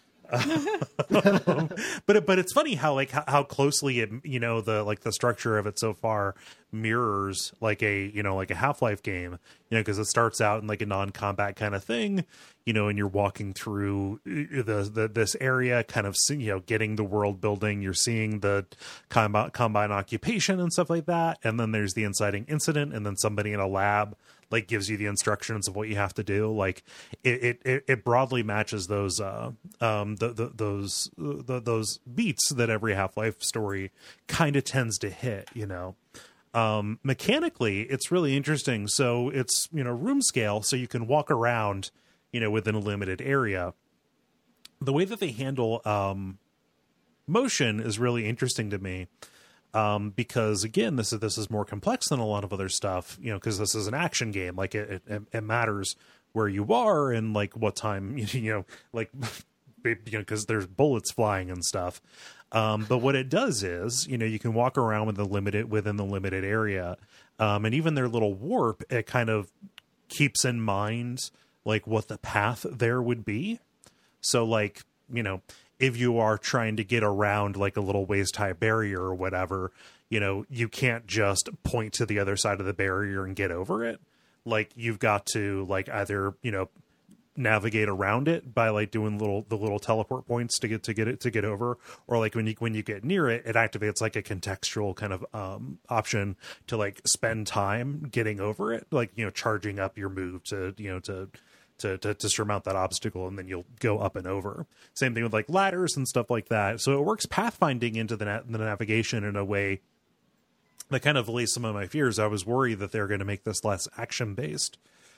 uh, but it, but it's funny how like how, how closely it, you know, the like the structure of it so far mirrors like a, you know, like a Half-Life game, you know, because it starts out in like a non-combat kind of thing, you know, and you're walking through the, the this area, kind of, you know, getting the world building. You're seeing the combine, combine occupation and stuff like that, and then there's the inciting incident, and then somebody in a lab like gives you the instructions of what you have to do. Like it it, it broadly matches those uh um the, the those the, those beats that every Half-Life story kind of tends to hit, you know. Um, mechanically, it's really interesting. So it's, you know, room scale, so you can walk around, you know, within a limited area. The way that they handle um, motion is really interesting to me, um, because again, this is this is more complex than a lot of other stuff, you know, because this is an action game. Like it, it, it matters where you are and like what time, you know, like you know, because there's bullets flying and stuff. Um, but what it does is, you know, you can walk around with the limited within the limited area. Um, and even their little warp, it kind of keeps in mind like what the path there would be. So like, you know, if you are trying to get around like a little waist high barrier or whatever, you know, you can't just point to the other side of the barrier and get over it. Like you've got to like either, you know, navigate around it by like doing little the little teleport points to get to get it to get over, or like when you when you get near it, it activates like a contextual kind of um option to like spend time getting over it, like, you know, charging up your move to, you know, to to to, to surmount that obstacle, and then you'll go up and over. Same thing with like ladders and stuff like that. So it works pathfinding into the, na- the navigation in a way that kind of allays some of my fears. I was worried that they're going to make this less action based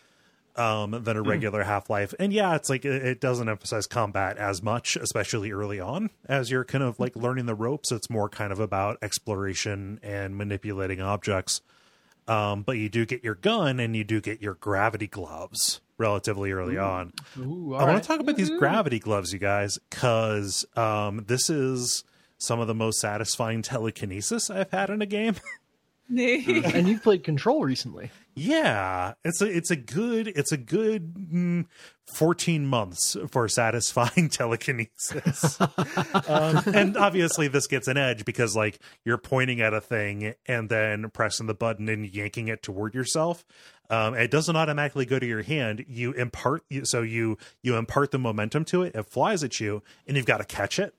um than a regular mm. Half-Life. And yeah, it's like it, it doesn't emphasize combat as much, especially early on as you're kind of like learning the ropes. It's more kind of about exploration and manipulating objects. Um but you do get your gun and you do get your gravity gloves relatively early Ooh. on. Ooh, I right. want to talk about these gravity gloves, you guys, because um this is some of the most satisfying telekinesis I've had in a game. And you've played Control recently. Yeah, it's a it's a good it's a good mm, fourteen months for satisfying telekinesis. um, and obviously this gets an edge because like you're pointing at a thing and then pressing the button and yanking it toward yourself. Um, it doesn't automatically go to your hand. You impart so you you impart the momentum to it. It flies at you, and you've got to catch it.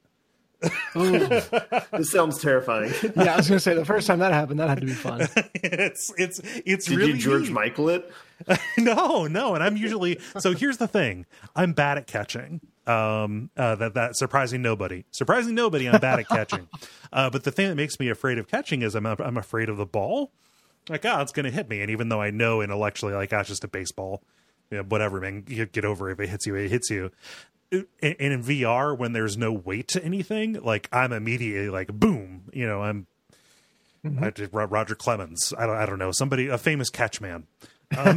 This sounds terrifying. Yeah, I was gonna say the first time that happened, that had to be fun. it's it's it's Did really you George neat. Michael it? no, no, and I'm usually so. Here's the thing: I'm bad at catching. Um, uh, that that surprising nobody, surprising nobody. I'm bad at catching. Uh, but the thing that makes me afraid of catching is I'm I'm afraid of the ball. like, oh, it's going to hit me. And even though I know intellectually, like, ah, it's just a baseball, you know, whatever, man, you get over it. If it hits you, it hits you. And in V R, when there's no weight to anything, like, I'm immediately like, boom, you know, I'm mm-hmm. I did Roger Clemens. I don't, I don't know, somebody, a famous catch man. Um,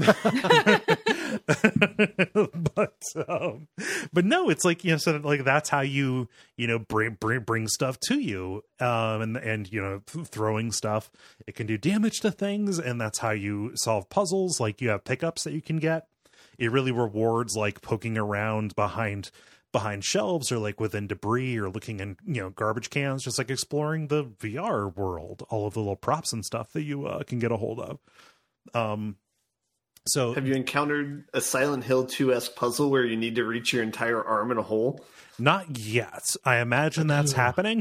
but um, but no, it's like, you know, so like that's how you you know bring bring bring stuff to you, um, and and you know th- throwing stuff, it can do damage to things, and that's how you solve puzzles. Like, you have pickups that you can get. It really rewards like poking around behind behind shelves or like within debris or looking in, you know, garbage cans, just like exploring the V R world, all of the little props and stuff that you uh, can get a hold of. Um. So, have you encountered a Silent Hill two-esque puzzle where you need to reach your entire arm in a hole? Not yet. I imagine that's happening.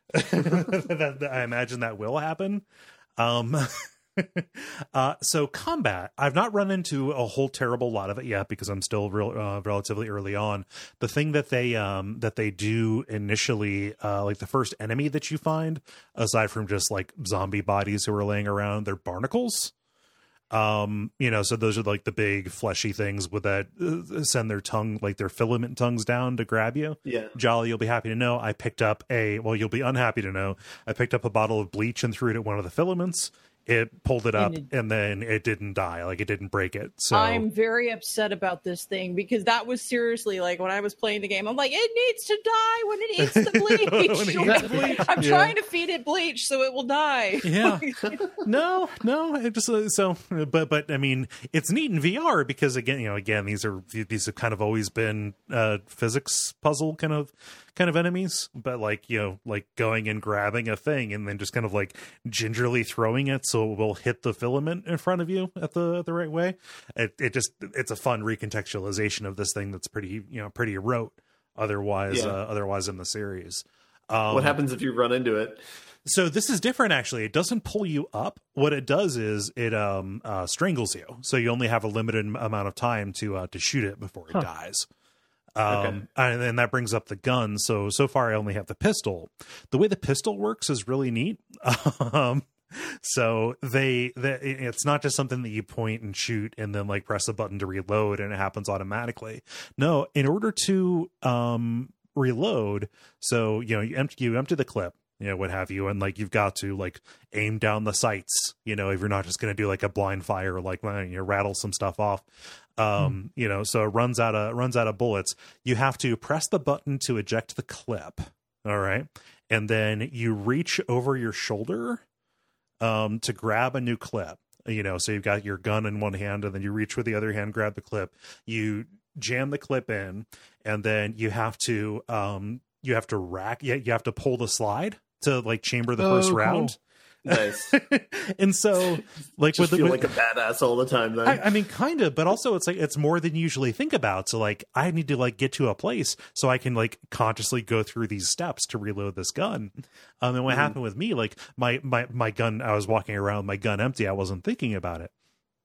I imagine that will happen. Um, uh, so combat, I've not run into a whole terrible lot of it yet because I'm still real, uh, relatively early on. The thing that they um, that they do initially, uh, like the first enemy that you find, aside from just like zombie bodies who are laying around, they're barnacles. Um, you know, so those are like the big fleshy things with that uh, send their tongue, like their filament tongues down to grab you. Yeah. Jolly, you'll be happy to know I picked up a, well, you'll be unhappy to know I picked up a bottle of bleach and threw it at one of the filaments. It pulled it up and, it, and then it didn't die. Like, it didn't break it. So I'm very upset about this thing because that was seriously like when I was playing the game, I'm like, it needs to die when it eats the bleach. When it eats bleach. I'm Yeah. trying to feed it bleach so it will die. Yeah. no, no. It just uh, so, but but I mean, it's neat in V R because again, you know, again, these are these have kind of always been uh, physics puzzle kind of kind of enemies, but like, you know, like going and grabbing a thing and then just kind of like gingerly throwing it so it will hit the filament in front of you at the the right way. It it just it's a fun recontextualization of this thing that's pretty, you know, pretty rote otherwise yeah. uh, otherwise in the series. Um, what happens if you run into it? So this is different, actually. It doesn't pull you up. What it does is it um uh, strangles you. So you only have a limited amount of time to uh, to shoot it before it huh. dies. Um, okay. And then that brings up the gun. So, so far I only have the pistol. The way the pistol works is really neat. um, so they, they, it's not just something that you point and shoot and then like press a button to reload and it happens automatically. No, in order to, um, reload. So, you know, you empty, you empty the clip, you know, what have you. And like, you've got to like aim down the sights, you know, if you're not just going to do like a blind fire, like, you know, rattle some stuff off. Um, hmm. you know, so it runs out of, runs out of bullets. You have to press the button to eject the clip. All right. And then you reach over your shoulder, um, to grab a new clip, you know, so you've got your gun in one hand and then you reach with the other hand, grab the clip, you jam the clip in, and then you have to, um, you have to rack, you, you have to pull the slide to like chamber the oh, first round. Cool. Nice. And so like just with feel the, like a badass all the time then. I, I mean kind of, but also it's like it's more than you usually think about. So like I need to like get to a place so I can like consciously go through these steps to reload this gun. Um and what mm. happened with me, like my my my gun, I was walking around with my gun empty, I wasn't thinking about it.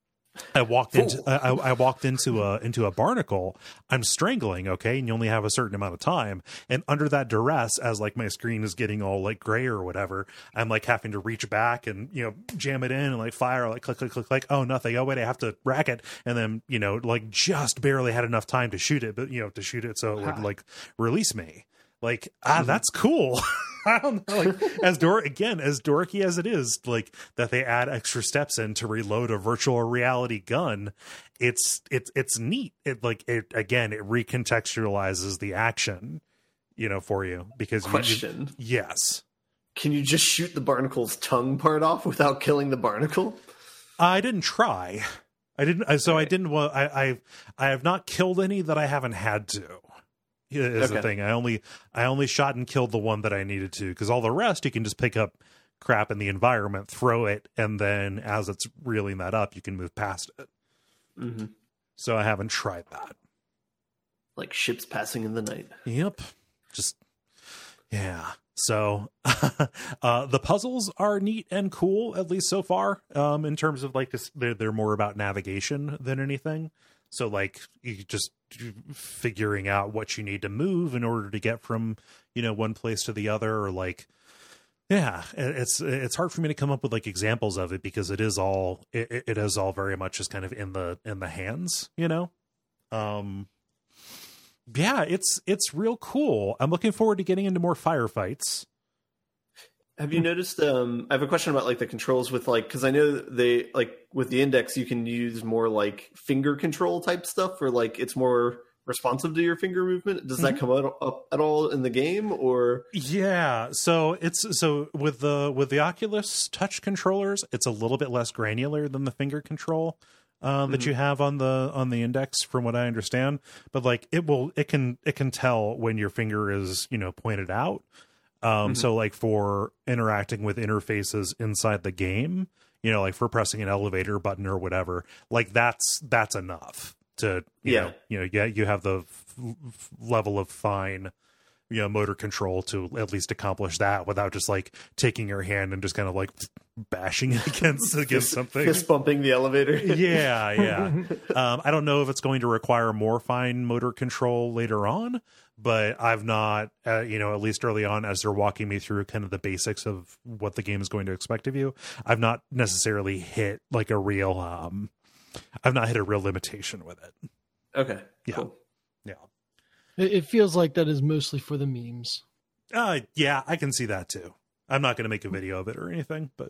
I walked into I, I walked into a into a barnacle. I'm strangling, okay, and you only have a certain amount of time. And under that duress, as like my screen is getting all like gray or whatever, I'm like having to reach back and you know jam it in and like fire, like click click click click. Oh nothing. Oh wait, I have to rack it, and then you know like just barely had enough time to shoot it, but you know to shoot it so it would like release me. Like ah, that's cool. I don't know, like as dork again, as dorky as it is, like that they add extra steps in to reload a virtual reality gun. It's it's it's neat. It like it again, it recontextualizes the action, you know, for you because question. You, you, yes. Can you just shoot the barnacle's tongue part off without killing the barnacle? I didn't try. I didn't. So okay. I didn't. Well, I I I have not killed any that I haven't had to. Is okay. the thing. I only I only shot and killed the one that I needed to, because all the rest you can just pick up crap in the environment, throw it, and then as it's reeling that up, you can move past it. Mm-hmm. So I haven't tried that. Like ships passing in the night. Yep. Just yeah. So uh, the puzzles are neat and cool, at least so far. Um, in terms of like this, they're they're more about navigation than anything. So like you just figuring out what you need to move in order to get from, you know, one place to the other, or like Yeah, it's it's hard for me to come up with like examples of it because it is all it, it is all very much just kind of in the in the hands, you know. Um, yeah, it's it's real cool. I'm looking forward to getting into more firefights. Have you noticed? Um, I have a question about like the controls with like because I know they like with the Index you can use more like finger control type stuff, or like it's more responsive to your finger movement. Does that come up, up at all in the game, or? Yeah, so it's so with the with the Oculus Touch controllers, it's a little bit less granular than the finger control uh, that mm-hmm. you have on the on the Index, from what I understand. But like it will, it can it can tell when your finger is, you know, pointed out. Um, mm-hmm. So like for interacting with interfaces inside the game, you know, like for pressing an elevator button or whatever, like that's that's enough. To you yeah, know, you know, yeah, you have the f- f- level of fine, you know, motor control to at least accomplish that without just like taking your hand and just kind of like bashing it against against fist, something, fist bumping the elevator. yeah, yeah. um, I don't know if it's going to require more fine motor control later on, but I've not, uh, you know, at least early on as they're walking me through kind of the basics of what the game is going to expect of you, I've not necessarily hit like a real. Um, I've not hit a real limitation with it. Okay. Yeah. Cool. Yeah. It, it feels like that is mostly for the memes. Uh, yeah, I can see that too. I'm not going to make a video of it or anything, but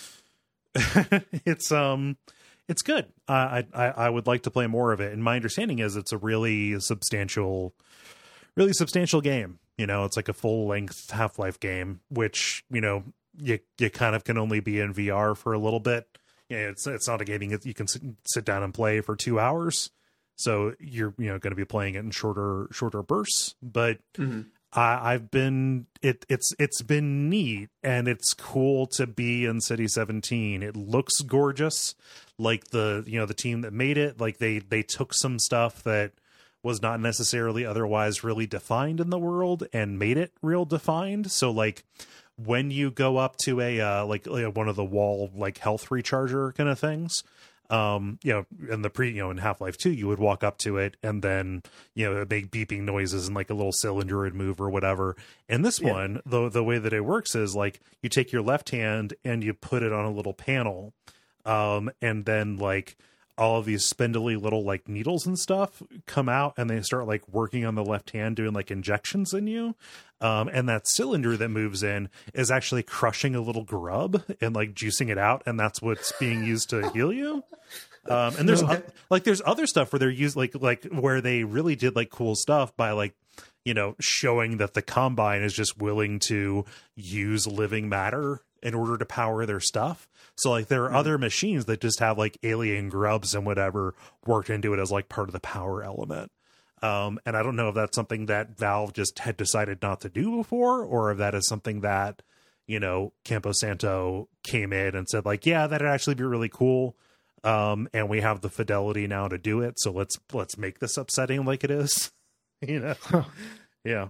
it's, um, it's good. I, I, I would like to play more of it. And my understanding is it's a really substantial, really substantial game. You know, it's like a full length Half-Life game, which, you know, you, you kind of can only be in V R for a little bit. Yeah, it's it's not a game you can sit, sit down and play for two hours, so you're you know going to be playing it in shorter shorter bursts. But mm-hmm. I, I've been it it's it's been neat, and it's cool to be in City seventeen. It looks gorgeous, like the you know the team that made it. Like they they took some stuff that was not necessarily otherwise really defined in the world and made it real defined. So like. When you go up to a uh, like, like one of the wall like health recharger kind of things, um, you know, in the pre, you know, in Half-Life two, you would walk up to it and then you know it make beeping noises and like a little cylinder would move or whatever. And this yeah. one, the the way that it works is like you take your left hand and you put it on a little panel, um, and then like. all of these spindly little like needles and stuff come out and they start like working on the left hand doing like injections in you. Um, and that cylinder that moves in is actually crushing a little grub and like juicing it out. And that's what's being used to heal you. Um, and there's okay. uh, like, there's other stuff where they're used like, like where they really did like cool stuff by like, you know, showing that the Combine is just willing to use living matter in order to power their stuff. So like there are mm-hmm. other machines that just have like alien grubs and whatever worked into it as like part of the power element. Um, and I don't know if that's something that Valve just had decided not to do before, or if that is something that, you know, Campo Santo came in and said like, yeah, that'd actually be really cool. Um, and we have the fidelity now to do it. So let's, let's make this upsetting like it is, you know? Huh. Yeah.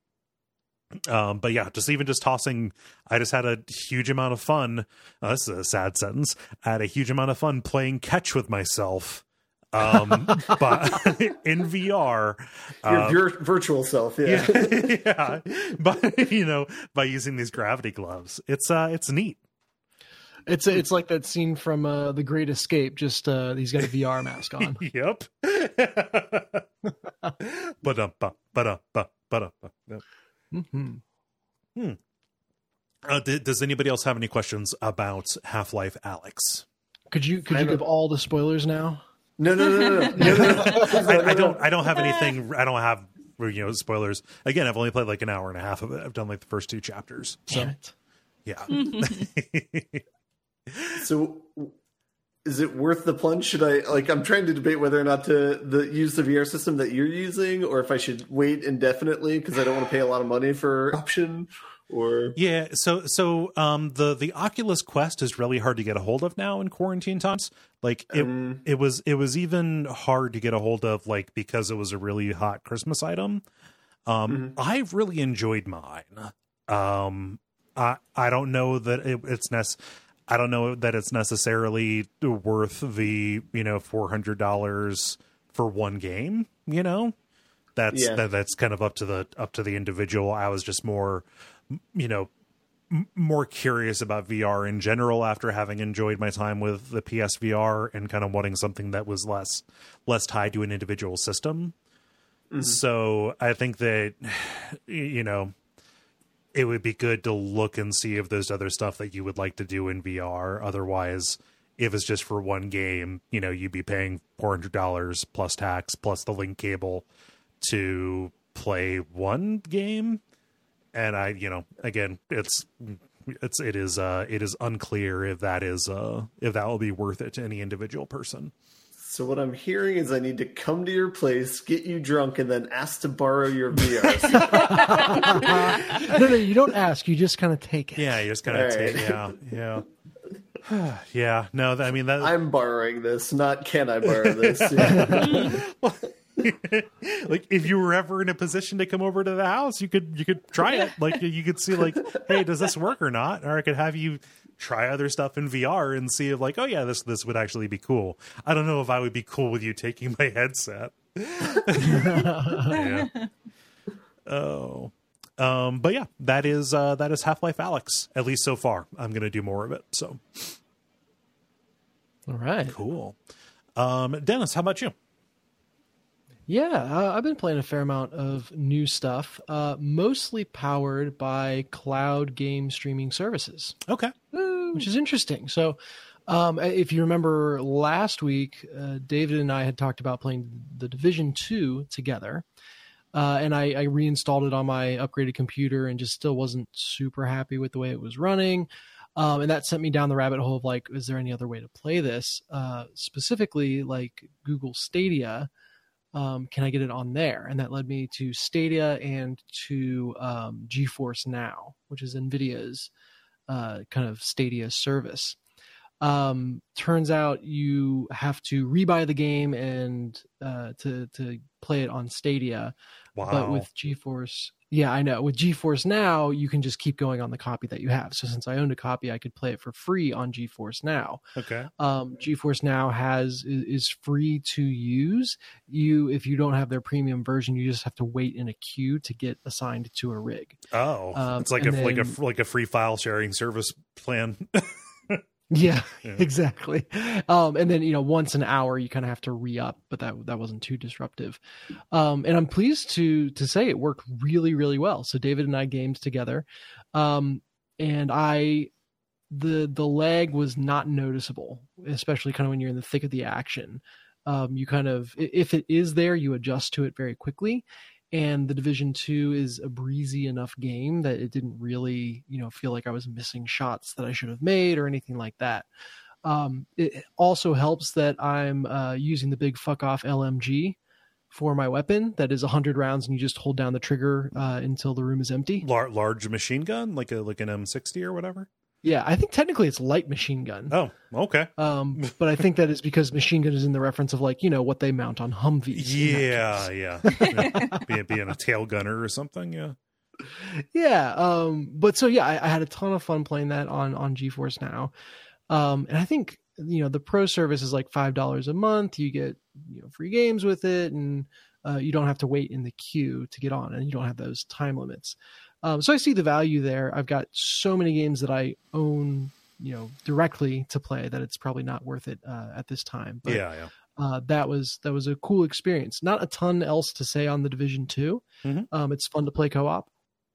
Um, but yeah, just even just tossing, I just had a huge amount of fun. Uh, this is a sad sentence. I had a huge amount of fun playing catch with myself. Um, but in V R, your, uh, your virtual self. Yeah. yeah. Yeah. But you know, by using these gravity gloves, it's, uh, it's neat. It's it's like that scene from uh, The Great Escape. Just uh, he's got a V R mask on. Yep. Ba-dum-ba, ba-dum-ba, ba-dum-ba. Yep. Mm-hmm. Hmm. Uh, th- does anybody else have any questions about Half-Life Alyx? Could you could you give all the spoilers now? No, no, no, no, no. no, no, no. I, I don't. I don't have anything. I don't have you know spoilers. Again, I've only played like an hour and a half of it. I've done like the first two chapters. So, Damn it. Yeah. So, is it worth the plunge? Should I like? I'm trying to debate whether or not to the, use the V R system that you're using, or if I should wait indefinitely because I don't want to pay a lot of money for option. Or yeah, so so um, the the Oculus Quest is really hard to get a hold of now in quarantine times. Like it um, it was it was even hard to get a hold of, like because it was a really hot Christmas item. Um, mm-hmm. I've really enjoyed mine. Um, I I don't know that it, it's nec- I don't know that it's necessarily worth the you know four hundred dollars for one game. You know, that's yeah. that, that's kind of up to the up to the individual. I was just more, you know, m- more curious about V R in general after having enjoyed my time with the P S V R and kind of wanting something that was less less tied to an individual system. Mm-hmm. So I think that, you know, it would be good to look and see if there's other stuff that you would like to do in V R. Otherwise, if it's just for one game, you know, you'd be paying four hundred dollars plus tax plus the link cable to play one game. And I, you know, again, it's it's it is uh it is unclear if that is uh if that will be worth it to any individual person. So what I'm hearing is I need to come to your place, get you drunk, and then ask to borrow your V R. no, no, you don't ask. You just kind of take it. Yeah, you just kind of take. Right. Yeah, yeah, yeah. No, I mean that. I'm borrowing this, not can I borrow this? Yeah. Like if you were ever in a position to come over to the house, you could you could try it. Like you could see, like, hey, does this work or not? Or I could have you try other stuff in V R and see if, like, oh yeah, this this would actually be cool. I don't know if I would be cool with you taking my headset. Yeah. Oh, um, but yeah, that is uh, that is Half-Life Alyx. At least so far, I'm going to do more of it. So, all right, cool. Um, Dennis, how about you? Yeah, uh, I've been playing a fair amount of new stuff, uh, mostly powered by cloud game streaming services. Okay. Which is interesting. So um, if you remember last week, uh, David and I had talked about playing The Division two together. Uh, and I, I reinstalled it on my upgraded computer and just still wasn't super happy with the way it was running. Um, and that sent me down the rabbit hole of, like, is there any other way to play this? Uh, specifically, like Google Stadia. Um, can I get it on there? And that led me to Stadia and to um, GeForce Now, which is NVIDIA's uh, kind of Stadia service. Um, turns out you have to rebuy the game and uh, to to play it on Stadia. Wow. But with GeForce, yeah, I know. With GeForce Now, you can just keep going on the copy that you have. So since I owned a copy, I could play it for free on GeForce Now. Okay. Um, GeForce Now has is, is free to use. You, if you don't have their premium version, you just have to wait in a queue to get assigned to a rig. Oh, um, it's like a then, like a like a free file sharing service plan. Yeah, yeah, exactly. Um, and then, you know, once an hour, you kind of have to re-up, but that that wasn't too disruptive. Um, and I'm pleased to to say it worked really, really well. So David and I gamed together, um, and I the the lag was not noticeable, especially kind of when you're in the thick of the action. Um, you kind of, if it is there, you adjust to it very quickly. And the Division two is a breezy enough game that it didn't really, you know, feel like I was missing shots that I should have made or anything like that. Um, it also helps that I'm uh, using the big fuck off L M G for my weapon. That is one hundred rounds, and you just hold down the trigger uh, until the room is empty. Lar- large machine gun, like a like an M sixty or whatever. Yeah, I think technically it's light machine gun. Oh, okay. Um, but I think that is because machine gun is in the reference of, like, you know, what they mount on Humvees. Yeah, yeah. yeah. Being, being a tail gunner or something, yeah. Yeah. Um, but so, yeah, I, I had a ton of fun playing that on, on GeForce Now. Um, and I think, you know, the pro service is like five dollars a month. You get, you know, free games with it, and uh, you don't have to wait in the queue to get on, and you don't have those time limits. Um, so I see the value there. I've got so many games that I own, you know, directly to play that it's probably not worth it uh, at this time. But, yeah, yeah. Uh, that was that was a cool experience. Not a ton else to say on the Division two. Mm-hmm. Um, it's fun to play co-op,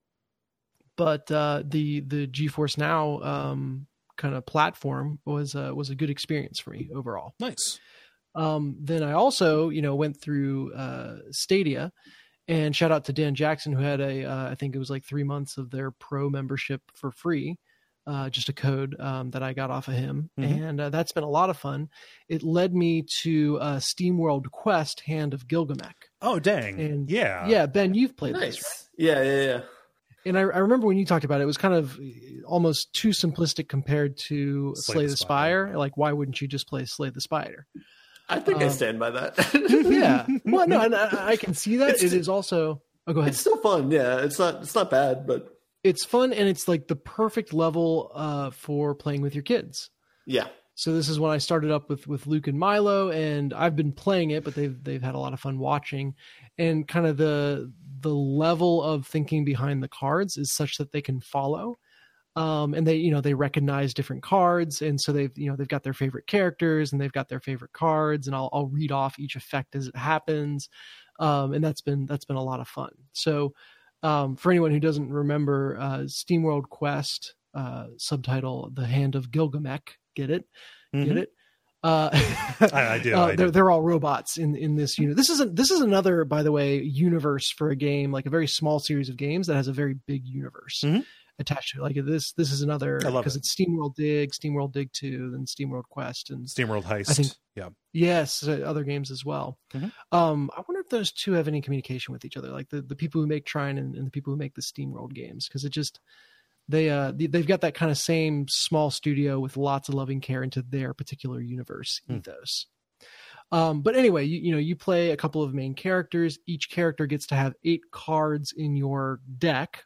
but uh, the the GeForce Now um, kind of platform was uh, was a good experience for me overall. Nice. Um, then I also, you know, went through uh, Stadia. And shout out to Dan Jackson, who had a, uh, I think it was like three months of their pro membership for free, uh, just a code um, that I got off of him. Mm-hmm. And uh, that's been a lot of fun. It led me to uh, SteamWorld Quest Hand of Gilgamesh. Oh, dang. And yeah. Yeah, Ben, you've played nice. this, right? Yeah, yeah, yeah. And I, I remember when you talked about it, it was kind of almost too simplistic compared to Slay, Slay the, the Spire. Spire. Like, why wouldn't you just play Slay the Spider? I think um, I stand by that. Yeah. Well, no, and I, I can see that. It's, it is also. Oh, go ahead. It's still fun. Yeah, it's not. It's not bad, but it's fun, and it's like the perfect level uh, for playing with your kids. Yeah. So this is when I started up with with Luke and Milo, and I've been playing it, but they've they've had a lot of fun watching, and kind of the the level of thinking behind the cards is such that they can follow. Um, and they, you know, they recognize different cards, and so they've, you know, they've got their favorite characters and they've got their favorite cards, and I'll I'll read off each effect as it happens, um, and that's been that's been a lot of fun. So, um, for anyone who doesn't remember, uh, SteamWorld Quest, uh, subtitle "The Hand of Gilgamesh," get it, Mm-hmm. get it. Uh, I, I do. uh, I they're do. they're all robots in in this unit. This is a, this is another, by the way, universe for a game, like a very small series of games that has a very big universe. Mm-hmm. Attached to it. Like this this is another, I love because it. it's SteamWorld Dig, SteamWorld Dig two, then SteamWorld Quest, and SteamWorld Heist. I think- yeah. yes, uh, other games as well. Mhm. Um, I wonder if those two have any communication with each other, like the, the people who make Trine and, and the people who make the SteamWorld games, because it just they uh they, they've got that kind of same small studio with lots of loving care into their particular universe Hmm. ethos. Um, but anyway, you, you know, you play a couple of main characters. Each character gets to have eight cards in your deck.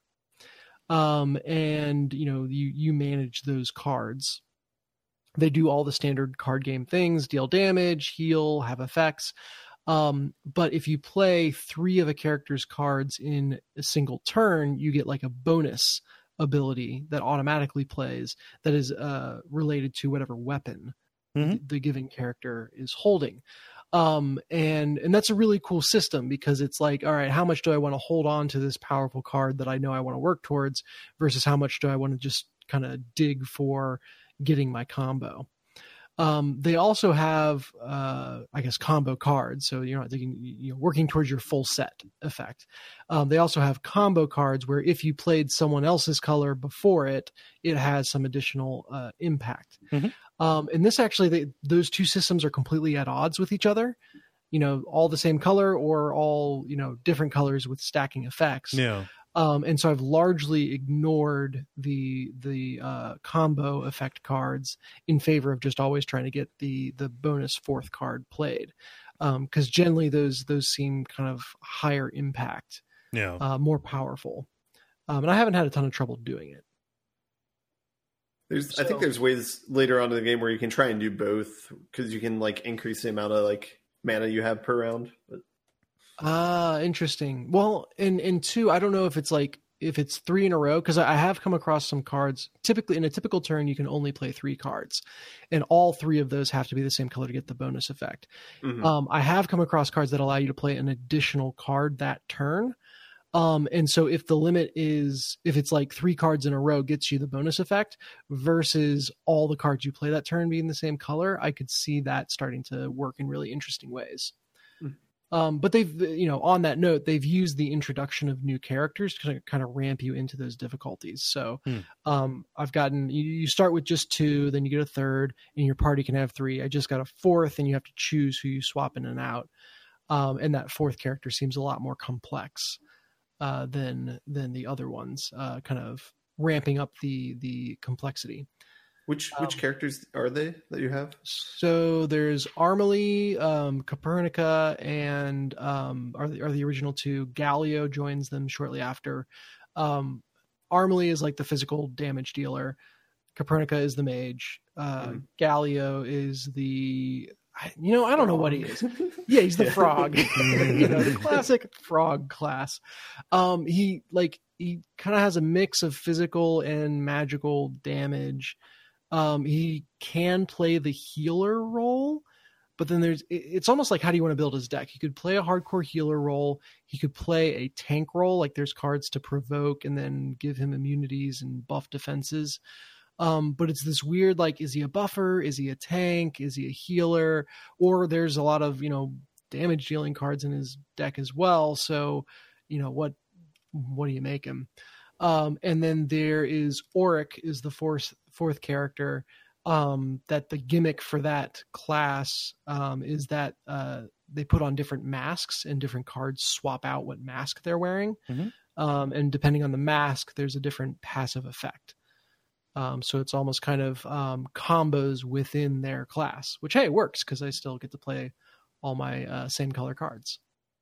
Um, and you know, you, you manage those cards. They do all the standard card game things, deal damage, heal, have effects. Um, but if you play three of a character's cards in a single turn, you get like a bonus ability that automatically plays that is, uh, related to whatever weapon Mhm. the, the given character is holding. Um, and, and that's a really cool system, because it's like, all right, how much do I want to hold on to this powerful card that I know I want to work towards versus how much do I want to just kind of dig for getting my combo? Um, they also have, uh, I guess, combo cards. So you're not digging, you know, working towards your full set effect. Um, they also have combo cards where if you played someone else's color before it, it has some additional, uh, impact. Mhm. Um, and this actually, they, those two systems are completely at odds with each other, you know, all the same color or all, you know, different colors with stacking effects. Yeah. Um, and so I've largely ignored the the uh, combo effect cards in favor of just always trying to get the the bonus fourth card played, because um, generally those those seem kind of higher impact, Yeah. uh, more powerful, um, and I haven't had a ton of trouble doing it. There's, I think So- there's ways later on in the game where you can try and do both, because you can like increase the amount of like mana you have per round. But Ah, interesting. Well, in in two, I don't know if it's like if it's three in a row, because I have come across some cards. Typically, in a typical turn, you can only play three cards, and all three of those have to be the same color to get the bonus effect. Mhm. Um, I have come across cards that allow you to play an additional card that turn. Um, and so if the limit is, if it's like three cards in a row gets you the bonus effect versus all the cards you play that turn being the same color, I could see that starting to work in really interesting ways. Hmm. Um, but they've, you know, on that note, they've used the introduction of new characters to kind of, kind of ramp you into those difficulties. So Hmm. um, I've gotten, you, you start with just two, then you get a third, and your party can have three. I just got a fourth, and you have to choose who you swap in and out. Um, and that fourth character seems a lot more complex uh, than than the other ones, uh, kind of ramping up the the complexity. Which which Um, characters are they that you have? So there's Armely, um, Copernica, and um, are the, are the original two. Galio joins them shortly after. Um, Armely is like the physical damage dealer. Copernica is the mage. Uh, Mhm. Galio is the, I- you know, I don't know what he is. Yeah, he's the Yeah. frog. You know, the classic frog class. Um, he like he kind of has a mix of physical and magical damage. Um, he can play the healer role, but then there's it- it's almost like, how do you want to build his deck? He could play a hardcore healer role. He could play a tank role, like there's cards to provoke and then give him immunities and buff defenses. Um, but it's this weird, like, is he a buffer? Is he a tank? Is he a healer? Or there's a lot of, you know, damage dealing cards in his deck as well. So, you know, what what do you make him? Um, and then there is Auric is the fourth fourth character. Um, that the gimmick for that class um, is that uh, they put on different masks, and different cards swap out what mask they're wearing. Mhm. Um, and depending on the mask, there's a different passive effect. Um, so it's almost kind of um, combos within their class, which, hey, works because I still get to play all my uh, same color cards.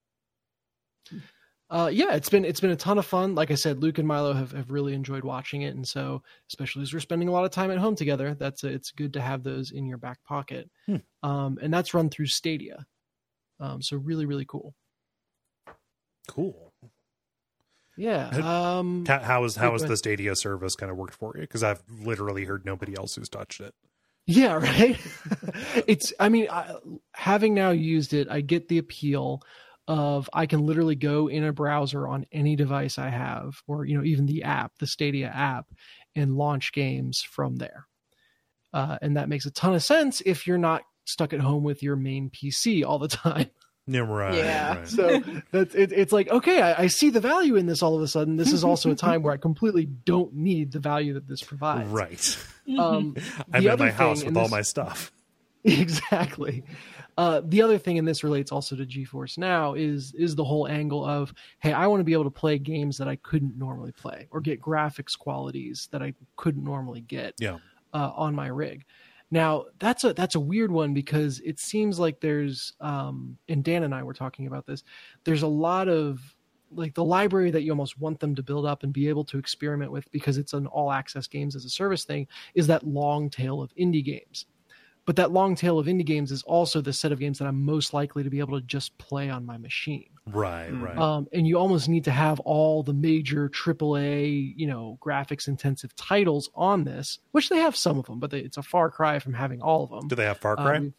Uh, yeah, it's been it's been a ton of fun. Like I said, Luke and Milo have, have really enjoyed watching it, and so especially as we're spending a lot of time at home together, that's a, it's good to have those in your back pocket. Hmm. Um, and that's run through Stadia, um, so really really cool. Cool. Yeah. Um, How, how is how has but- the Stadia service kind of worked for you? Because I've literally heard nobody else who's touched it. Yeah, right. It's, I mean, I, having now used it, I get the appeal of I can literally go in a browser on any device I have, or, you know, even the app, the Stadia app, and launch games from there. Uh, and that makes a ton of sense if you're not stuck at home with your main P C all the time. Yeah, right. Yeah. right. So that's it, it's like, okay, I, I see the value in this all of a sudden. This is also a time where I completely don't need the value that this provides. Right. Um, I'm the in other my house thing, with and all this- my stuff. Exactly. Uh, the other thing, and this relates also to GeForce Now, is is the whole angle of, hey, I want to be able to play games that I couldn't normally play, or get graphics qualities that I couldn't normally get Yeah. uh, on my rig. Now that's a that's a weird one, because it seems like there's um, and Dan and I were talking about this. There's a lot of like the library that you almost want them to build up and be able to experiment with, because it's an all access games as a service thing, is that long tail of indie games. But that long tail of indie games is also the set of games that I'm most likely to be able to just play on my machine. Right, Mm. right. Um, and you almost need to have all the major triple A, you know, graphics intensive titles on this, which they have some of them, but they, it's a far cry from having all of them. Do they have Far Cry? Um,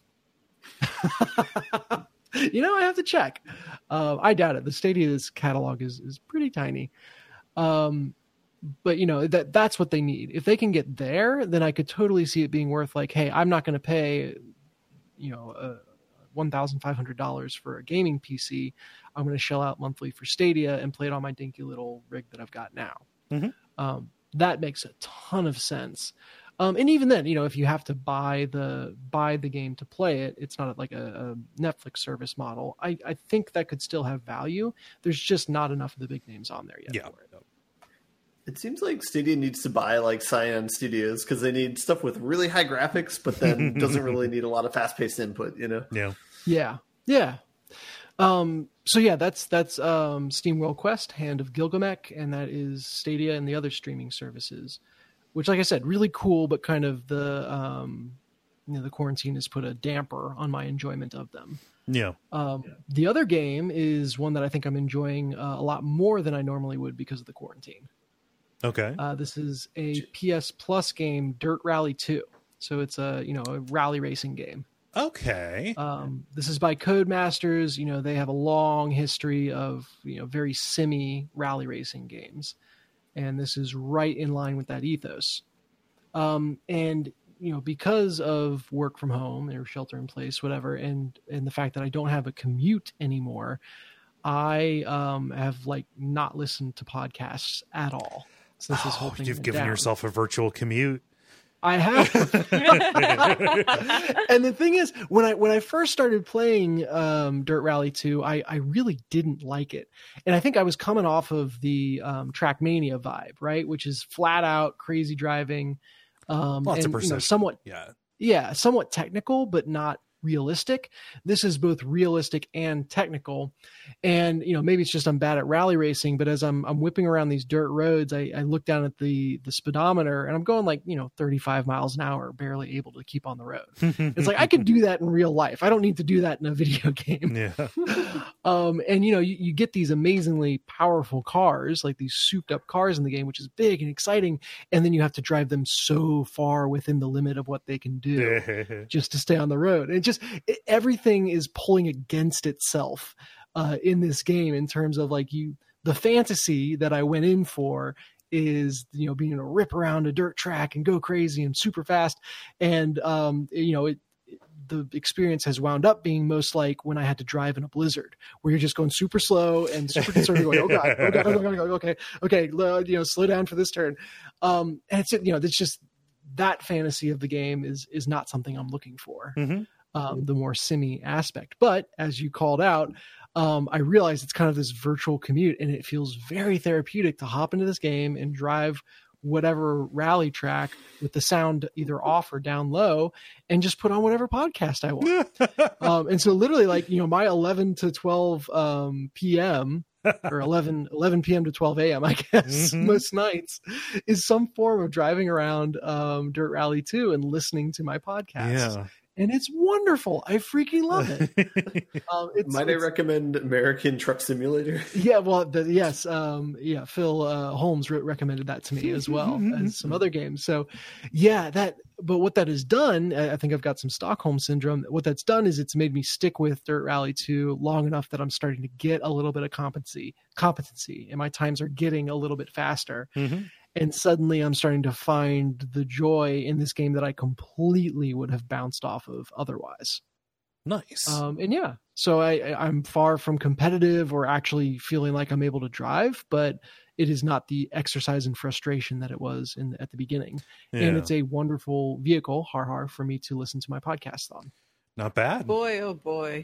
you know, I have to check. Uh, I doubt it. The Stadia's catalog is is pretty tiny. Um, but you know, that that's what they need. If they can get there, then I could totally see it being worth like, hey, I'm not going to pay, you know, uh, one thousand five hundred dollars for a gaming P C. I'm going to shell out monthly for Stadia and play it on my dinky little rig that I've got now. Mhm. Um, that makes a ton of sense. Um, and even then, you know, if you have to buy the buy the game to play it, it's not like a, a Netflix service model. I, I think that could still have value. There's just not enough of the big names on there yet. Yeah. For it. It seems like Stadia needs to buy like Cyan Studios because they need stuff with really high graphics, but then doesn't really need a lot of fast-paced input. You know? Yeah. Yeah, yeah. Um, so yeah, that's that's um, Steam World Quest, Hand of Gilgamesh, and that is Stadia and the other streaming services. Which, like I said, really cool, but kind of the um, you know the quarantine has put a damper on my enjoyment of them. Yeah. Um, the other game is one that I think I'm enjoying uh, a lot more than I normally would because of the quarantine. Okay. Uh, this is a P S Plus game, Dirt Rally two. So it's a you know a rally racing game. Okay. Um, this is by Codemasters. You know they have a long history of you know very simmy rally racing games, and this is right in line with that ethos. Um, and you know because of work from home or shelter in place, whatever, and and the fact that I don't have a commute anymore, I um, have like not listened to podcasts at all since this whole Oh, thing you've went given down. yourself a virtual commute. I have. And the thing is, when I when I first started playing um, Dirt Rally two, I, I really didn't like it. And I think I was coming off of the um, Trackmania vibe, right? Which is flat out crazy driving. Um, Lots and, of you know, precision. somewhat, Yeah. yeah, somewhat technical, but not realistic. This is both realistic and technical. And, you know, maybe it's just I'm bad at rally racing, but as I'm I'm whipping around these dirt roads, I, I look down at the the speedometer and I'm going like, you know, thirty-five miles an hour, barely able to keep on the road. It's like I can do that in real life. I don't need to do that in a video game. Yeah. Um, and you know, you, you get these amazingly powerful cars, like these souped up cars in the game, which is big and exciting. And then you have to drive them so far within the limit of what they can do just to stay on the road. And it just it, everything is pulling against itself uh, in this game in terms of like you, the fantasy that I went in for is, you know, being able to rip around a dirt track and go crazy and super fast. And, um, you know, it, the experience has wound up being most like when I had to drive in a blizzard, where you're just going super slow and super concerned, going, "Oh god, oh god, oh god, oh god, okay, okay, you know, slow down for this turn." Um, and it's you know, it's just that fantasy of the game is is not something I'm looking for. Mm-hmm. Um, the more simmy aspect, but as you called out, um, I realize it's kind of this virtual commute, and it feels very therapeutic to hop into this game and drive whatever rally track with the sound either off or down low and just put on whatever podcast I want. um, and so literally like, you know, my eleven to twelve um, P M or eleven, eleven P M to twelve A M, I guess, Mhm. most nights is some form of driving around um, Dirt Rally two and listening to my podcast. Yeah. and it's wonderful. I freaking love it. um, it's, Might it's, I recommend American Truck Simulator? Yeah, well, the, yes, um, yeah. Phil uh, Holmes re- recommended that to me as well as some other games. So, yeah, that. But what that has done, I I think I've got some Stockholm syndrome. What that's done is it's made me stick with Dirt Rally two long enough that I'm starting to get a little bit of competency, competency, and my times are getting a little bit faster. Mm-hmm. And suddenly I'm starting to find the joy in this game that I completely would have bounced off of otherwise. Nice. Um, and yeah, so I, I'm far from competitive or actually feeling like I'm able to drive, but it is not the exercise and frustration that it was in at the beginning. Yeah. And it's a wonderful vehicle, har har, for me to listen to my podcast on. Not bad. Boy, oh boy.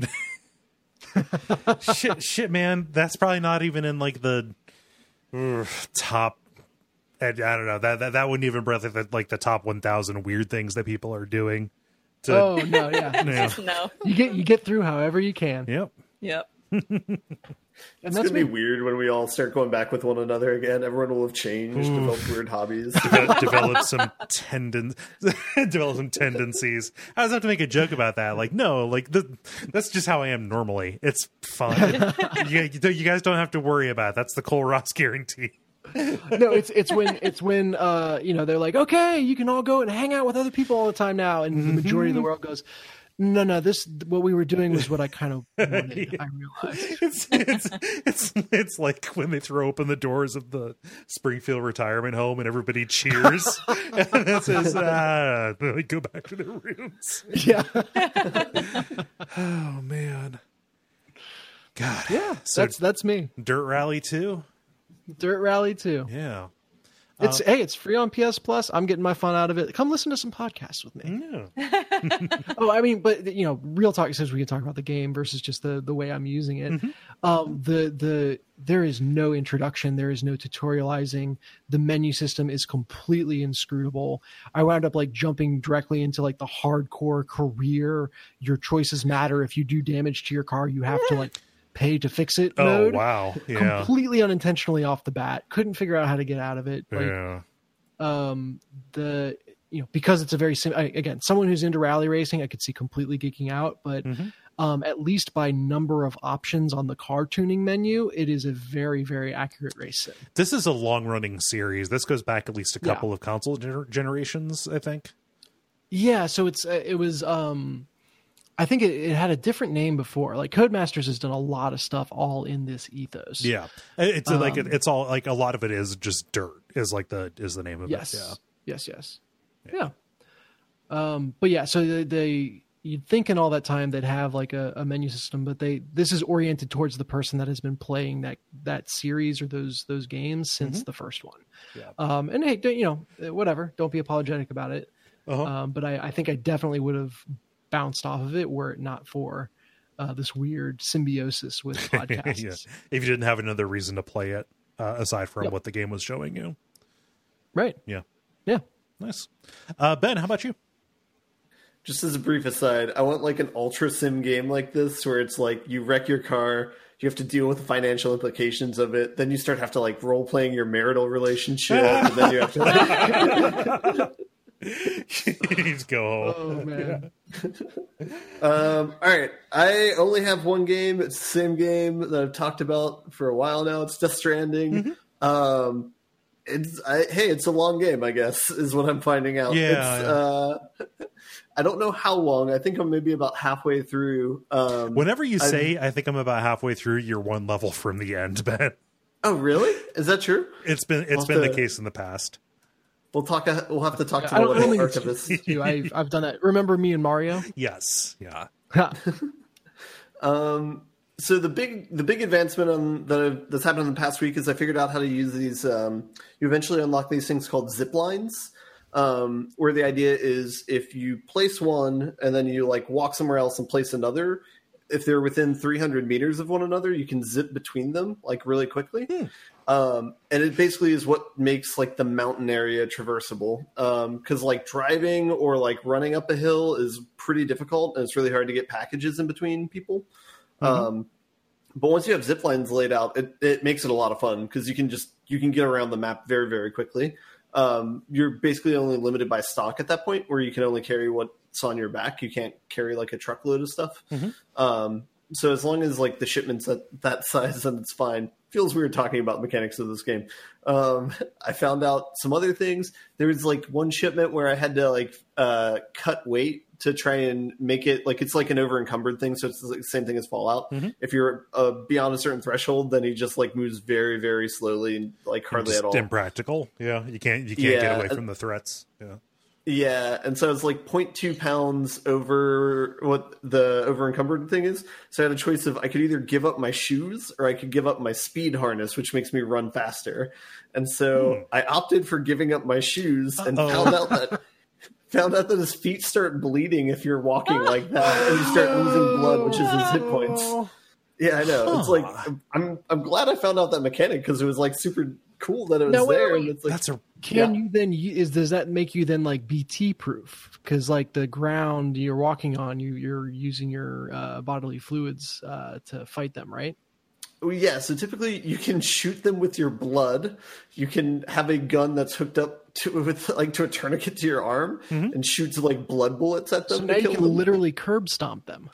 shit, shit, man. That's probably not even in like the uh, top. I, I don't know. That, that that wouldn't even be like, like the top one thousand weird things that people are doing. To, oh no, yeah, yeah. no. You get you get through however you can. Yep. Yep. It's going to be weird when we all start going back with one another again. Everyone will have changed, Ooh. developed weird hobbies. Develop, develop some tendon, develop some tendencies. I was about to make a joke about that. Like, no, like the, that's just how I am normally. It's fun. you, you guys don't have to worry about it. That's the Cole Ross guarantee. No, it's it's when it's when uh you know they're like, okay, you can all go and hang out with other people all the time now, and the majority of the world goes, no, no, this what we were doing was what I kind of wanted. I realized it's it's it's it's like when they throw open the doors of the Springfield retirement home and everybody cheers, and it says, ah, they go back to their rooms. Yeah. Oh man. God. Yeah. So that's that's me. Dirt Rally two. Dirt Rally two. Yeah. It's uh, hey, it's free on P S Plus. I'm getting my fun out of it. Come listen to some podcasts with me. Yeah. Oh, I mean, but you know, real talk says we can talk about the game versus just the the way I'm using it. Mm-hmm. Um, the the there is no introduction. There is no tutorializing. The menu system is completely inscrutable. I wound up like jumping directly into like the hardcore career. Your choices matter. If you do damage to your car, you have to like pay to fix it oh mode. Wow. Yeah. Completely unintentionally off the bat. Couldn't figure out how to get out of it. Like, yeah. Um, the you know because it's a very sim- I, again someone who's into rally racing, I could see completely geeking out, but mm-hmm. um, at least by number of options on the car tuning menu, it is a very very accurate race sim. This is a long running series. This goes back at least a couple yeah. of console gener- generations, I think. Yeah, so it's uh, it was. Um, I think it, it had a different name before. Like Codemasters has done a lot of stuff all in this ethos. Yeah, it's um, like it's all like a lot of it is just dirt. Is like the is the name of yes. it. Yeah. Yes. Yes. Yeah. yeah. Um. But yeah. So they, they you'd think in all that time they'd have like a, a menu system, but they this is oriented towards the person that has been playing that that series or those those games since mm-hmm. the first one. Yeah. Um. And hey, don't, you know, whatever. Don't be apologetic about it. Uh-huh. Um. But I, I think I definitely would have bounced off of it were it not for uh, this weird symbiosis with podcasts. Yeah. If you didn't have another reason to play it uh, aside from yep. what the game was showing you. Right. Yeah. Yeah. Nice. Uh, Ben, how about you? Just as a brief aside, I want like an ultra sim game like this where it's like you wreck your car, you have to deal with the financial implications of it, then you start have to like role playing your marital relationship, and then you have to like Just go home. Oh man. um, all right. I only have one game. It's the same game that I've talked about for a while now. It's Death Stranding. Mm-hmm. Um, it's I, hey, it's a long game, I guess, is what I'm finding out. Yeah. It's, yeah. Uh, I don't know how long. I think I'm maybe about halfway through. Um, Whenever you say, I'm, I think I'm about halfway through, you're one level from the end, Ben. Oh, really? Is that true? It's been it's I'll been to, the case in the past. We'll talk. We'll have to talk to I don't, the I don't archivist. Think it's I've I've done that. Remember me and Mario? Yes. Yeah. um. So the big the big advancement on that I've, that's happened in the past week is I figured out how to use these. Um, you eventually unlock these things called zip lines, um, where the idea is if you place one and then you like walk somewhere else and place another, if they're within three hundred meters of one another, you can zip between them like really quickly. Hmm. Um, and it basically is what makes like the mountain area traversable. Um, cause like driving or like running up a hill is pretty difficult and it's really hard to get packages in between people. Mm-hmm. Um, but once you have zip lines laid out, it, it makes it a lot of fun because you can just, you can get around the map very, very quickly. Um, you're basically only limited by stock at that point where you can only carry what it's on your back. You can't carry like a truckload of stuff. Mm-hmm. Um, so as long as like the shipment's at that size, then it's fine. Feels weird talking about the mechanics of this game. Um, I found out some other things. There was like one shipment where I had to like uh, cut weight to try and make it like it's like an over encumbered thing. So it's like the same thing as Fallout. Mm-hmm. If you're uh, beyond a certain threshold, then he just like moves very, very slowly and like hardly Just at all. Impractical. Yeah, you can't you can't Yeah. get away from the threats. Yeah. Yeah, and so it's like zero point two pounds over what the over encumbered thing is. So I had a choice of I could either give up my shoes or I could give up my speed harness, which makes me run faster. And so Hmm. I opted for giving up my shoes and Uh-oh. found out that found out that his feet start bleeding if you're walking like that, and you start losing blood, which is his hit points. Yeah, I know. It's like Huh. I'm I'm glad I found out that mechanic because it was like super cool that it was No, wait, there. wait. And it's like That's a Can Yeah. you then u- is does that make you then like B T proof? Because like the ground you're walking on, you you're using your uh, bodily fluids uh, to fight them, right? Well, yeah, so typically you can shoot them with your blood. You can have a gun that's hooked up to with like to a tourniquet to your arm and shoots like blood bullets at them. So to now you kill can them. literally curb stomp them.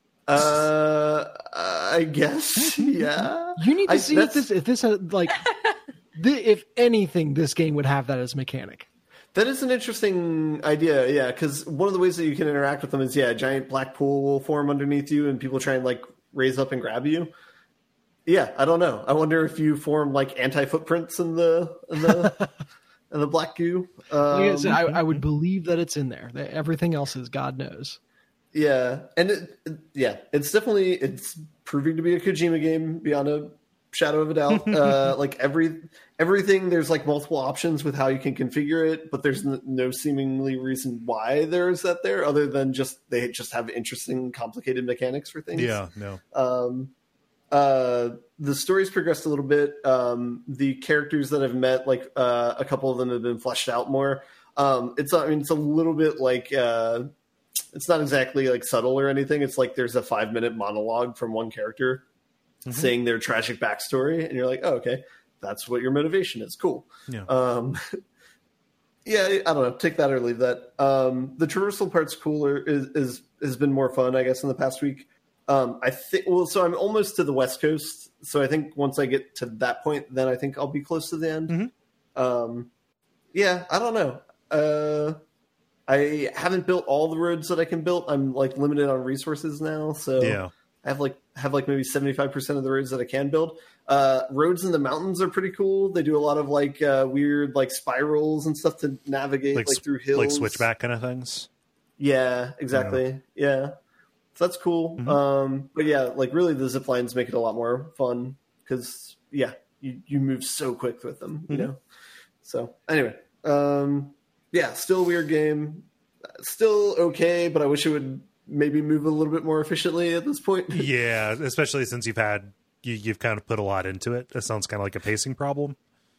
Uh, I guess, yeah. You need to I- see if that's- this if this had, like the, if anything, this game would have that as mechanic. That is an interesting idea, yeah. Because one of the ways that you can interact with them is, yeah, a giant black pool will form underneath you, and people try and like raise up and grab you. Yeah, I don't know. I wonder if you form like anti footprints in the in the in the black goo. Um, Like I, said, I, I would believe that it's in there. That everything else is God knows. Yeah, and it, it- yeah, it's definitely it's proving to be a Kojima game beyond a shadow of a doubt. uh, like every everything, there's like multiple options with how you can configure it, but there's n- no seemingly reason why there's that there, other than just they just have interesting, complicated mechanics for things. yeah, no. Um, uh, the story's progressed a little bit. Um, the characters that I've met, like uh, a couple of them have been fleshed out more. Um, it's I mean it's a little bit like. Uh, It's not exactly like subtle or anything. It's like there's a five minute monologue from one character Mhm. saying their tragic backstory, and you're like, oh, okay, that's what your motivation is. Cool. Yeah. Um, yeah, I don't know. Take that or leave that. Um, the traversal part's cooler. Is, is has been more fun, I guess, in the past week. Um, I think. Well, so I'm almost to the West Coast. So I think once I get to that point, then I think I'll be close to the end. Mhm. Um, yeah, I don't know. Uh, I haven't built all the roads that I can build. I'm like limited on resources now, so Yeah. I have like have like maybe seventy-five percent of the roads that I can build. Uh, roads in the mountains are pretty cool. They do a lot of like uh, weird like spirals and stuff to navigate like, Like, through hills, like switchback kind of things. Yeah, exactly. Yeah, so that's cool. Mhm. Um, but yeah, like really, the zip lines make it a lot more fun because yeah, you you move so quick with them, you Mhm. know. So anyway, um, yeah, still a weird game. Still okay, but I wish it would maybe move a little bit more efficiently at this point. Yeah, especially since you've had you, you've kind of put a lot into it. It sounds kind of like a pacing problem.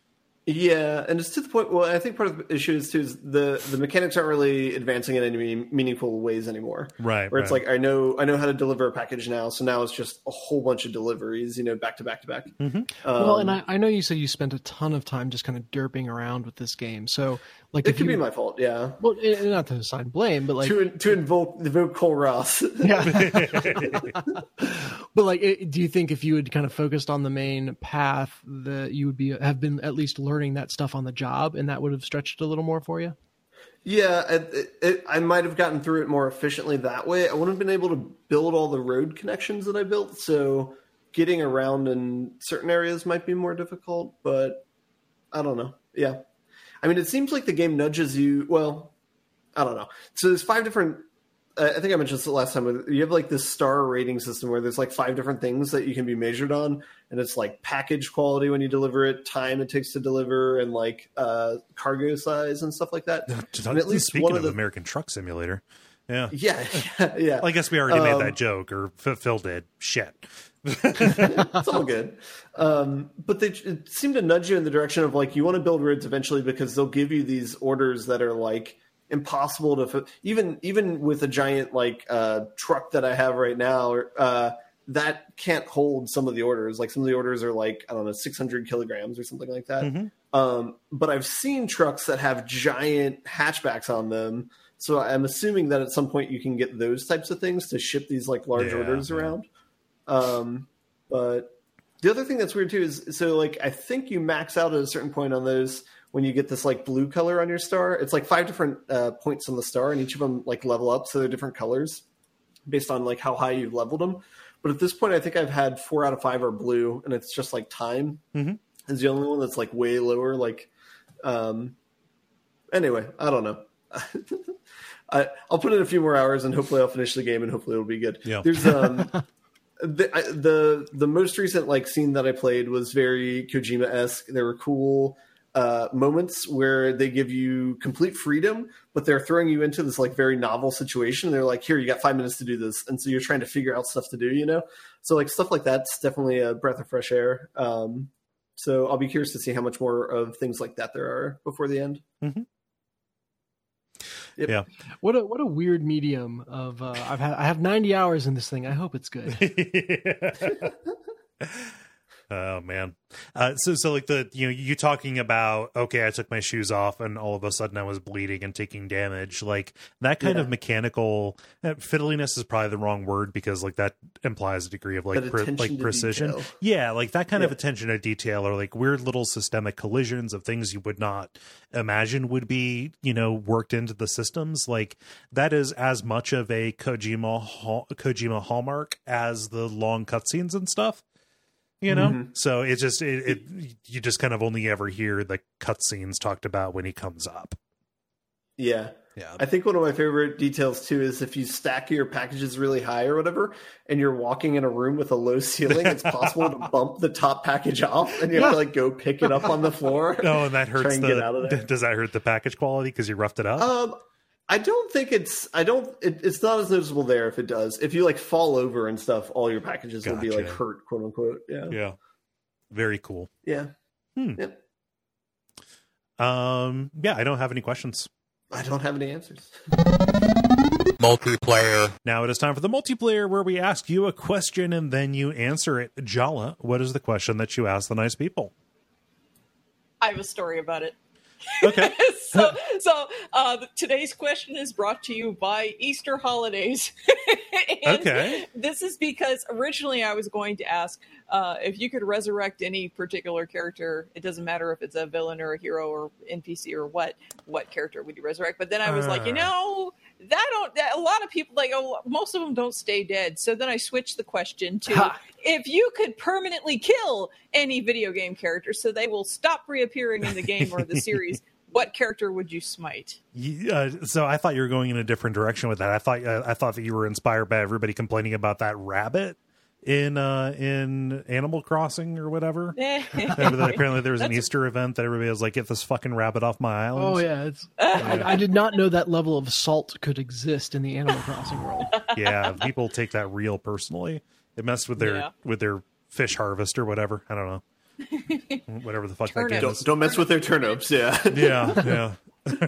Yeah, and it's to the point. Well, I think part of the issue is too is the the mechanics aren't really advancing in any mean- meaningful ways anymore. Right. Where it's right. like I know I know how to deliver a package now, so now it's just a whole bunch of deliveries, you know, back to back to back. Mhm. Um, Well, and I, I know you said you spent a ton of time just kind of derping around with this game. So, like, it if could you, be my fault, yeah. well, eh, not to assign blame, but like, to to invoke invoke Cole Ross. yeah. But like, it, do you think if you had kind of focused on the main path, that you would be have been at least learning that stuff on the job, and that would have stretched a little more for you? Yeah, it, it, it, I might have gotten through it more efficiently that way. I wouldn't have been able to build all the road connections that I built, so getting around in certain areas might be more difficult, but I don't know. Yeah. I mean, it seems like the game nudges you. Well, I don't know. So there's five different. Uh, I think I mentioned this the last time. You have like this star rating system where there's like five different things that you can be measured on, and it's like package quality when you deliver it, time it takes to deliver, and like uh, cargo size and stuff like that. And at least Speaking one of, of the American Truck Simulator, yeah. yeah, yeah, yeah. I guess we already Um, made that joke, or F- Phil did. Shit. It's all good. Um, but they it seem to nudge you in the direction of like you want to build roads eventually because they'll give you these orders that are like impossible to f- even even with a giant like uh, truck that I have right now uh, that can't hold some of the orders. Like some of the orders are like I don't know six hundred kilograms or something like that. Mhm. Um, but I've seen trucks that have giant hatchbacks on them So I'm assuming that at some point you can get those types of things to ship these like large Yeah, orders yeah. around. Um, but the other thing that's weird too is so like I think you max out at a certain point on those when you get this like blue color on your star. It's like five different uh, points on the star, and each of them like level up, so they're different colors based on like how high you've leveled them. But at this point, I think I've had four out of five are blue, and it's just like time Mhm. is the only one that's like way lower. Like, um, anyway, I don't know. I, I'll put in a few more hours, and hopefully I'll finish the game, and hopefully it'll be good. Yeah. There's um. The, I, the the most recent like scene that I played was very Kojima-esque. There were cool uh, moments where they give you complete freedom, but they're throwing you into this like very novel situation. They're like, "Here, you got five minutes to do this," and so you're trying to figure out stuff to do. You know, so like stuff like that's definitely a breath of fresh air. Um, so I'll be curious to see how much more of things like that there are before the end. Mm-hmm. Yep. Yeah. What a what a weird medium of uh, I've had I have ninety hours in this thing. I hope it's good. Oh man. Uh, so, so like the, you know, you talking about, okay, I took my shoes off and all of a sudden I was bleeding and taking damage. Like that kind Yeah. of mechanical uh, fiddliness is probably the wrong word, because like that implies a degree of like, That pre- attention like to precision. detail. Yeah. Like that kind of Yeah. attention to detail, or like weird little systemic collisions of things you would not imagine would be, you know, worked into the systems. Like that is as much of a Kojima, hall- Kojima hallmark as the long cutscenes and stuff. You know, Mhm. so it's just it, it. You just kind of only ever hear the cutscenes talked about when he comes up. Yeah. Yeah, I think one of my favorite details too is if you stack your packages really high or whatever, and you're walking in a room with a low ceiling, it's possible to bump the top package off, and you have to like go pick it up on the floor. oh, and that Try hurts and the. get out of there. Does that hurt the package quality because you roughed it up? Um, I don't think it's. I don't. It, it's not as noticeable there if it does. If you like fall over and stuff, all your packages will be like Gotcha. hurt, quote unquote. Yeah. yeah, very cool. Yeah. Hmm. Yep. Um, yeah, I don't have any questions. I don't have any answers. Multiplayer. Now it is time for the multiplayer, where we ask you a question and then you answer it. Jala, what is the question that you ask the nice people? I have a story about it. Okay. so, so uh, today's question is brought to you by Easter holidays. And Okay. This is because originally I was going to ask uh, if you could resurrect any particular character. It doesn't matter if it's a villain or a hero or N P C or what. What character would you resurrect? But then I was like, you Uh. know, that don't. That, a lot of people like oh, most of them don't stay dead. So then I switched the question to Ha. if you could permanently kill any video game character so they will stop reappearing in the game or the series, what character would you smite? Yeah, so I thought you were going in a different direction with that. I thought uh, I thought that you were inspired by everybody complaining about that rabbit in uh, in Animal Crossing or whatever. Remember that apparently there was an That's- Easter event that everybody was like, "Get this fucking rabbit off my island." Oh yeah, it's. I, I did not know that level of salt could exist in the Animal Crossing world. Yeah, people take that real personally. It messed with their Yeah. with their fish harvest or whatever. I don't know. Whatever the fuck that game Turnips. Don't is. don't mess with their turnips. Yeah. Yeah, yeah.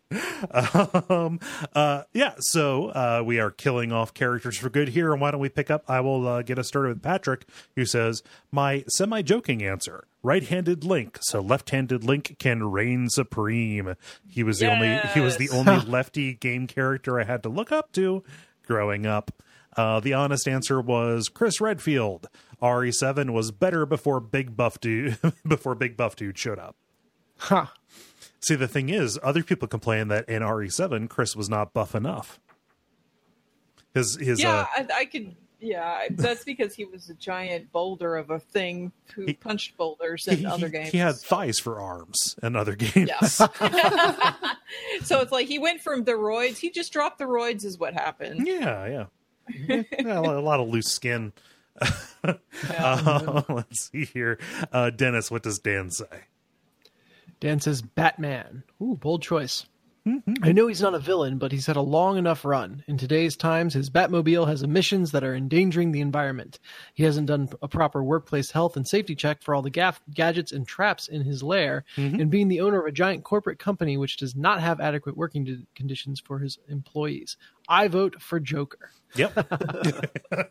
um uh yeah so uh we are killing off characters for good here, and why don't we pick up I will uh, get us started with Patrick, who says, my semi-joking answer, right-handed Link, so left-handed Link can reign supreme. He was the only he was the Yes. only lefty game character I had to look up to growing up. Uh the honest answer was Chris Redfield. R E seven was better before Big Buff Dude before Big Buff Dude showed up. Ha. See, the thing is, other people complain that in R E seven, Chris was not buff enough. His his Yeah, uh, I, I could. Yeah, that's because he was a giant boulder of a thing who He- punched boulders in he, other he- games. he had thighs for arms in other games. Yes. So it's like he went from the roids. He just dropped the roids, is what happened. yeah, yeah. Yeah, a lot a lot of loose skin. Yeah. Uh, let's see here, uh, Dennis. What does Dan say? Dan says Batman. Ooh, bold choice. I know he's not a villain, but he's had a long enough run. In today's times, his Batmobile has emissions that are endangering the environment. He hasn't done a proper workplace health and safety check for all the gaff- gadgets and traps in his lair, and being the owner of a giant corporate company which does not have adequate working d- conditions for his employees. I vote for Joker. Yep.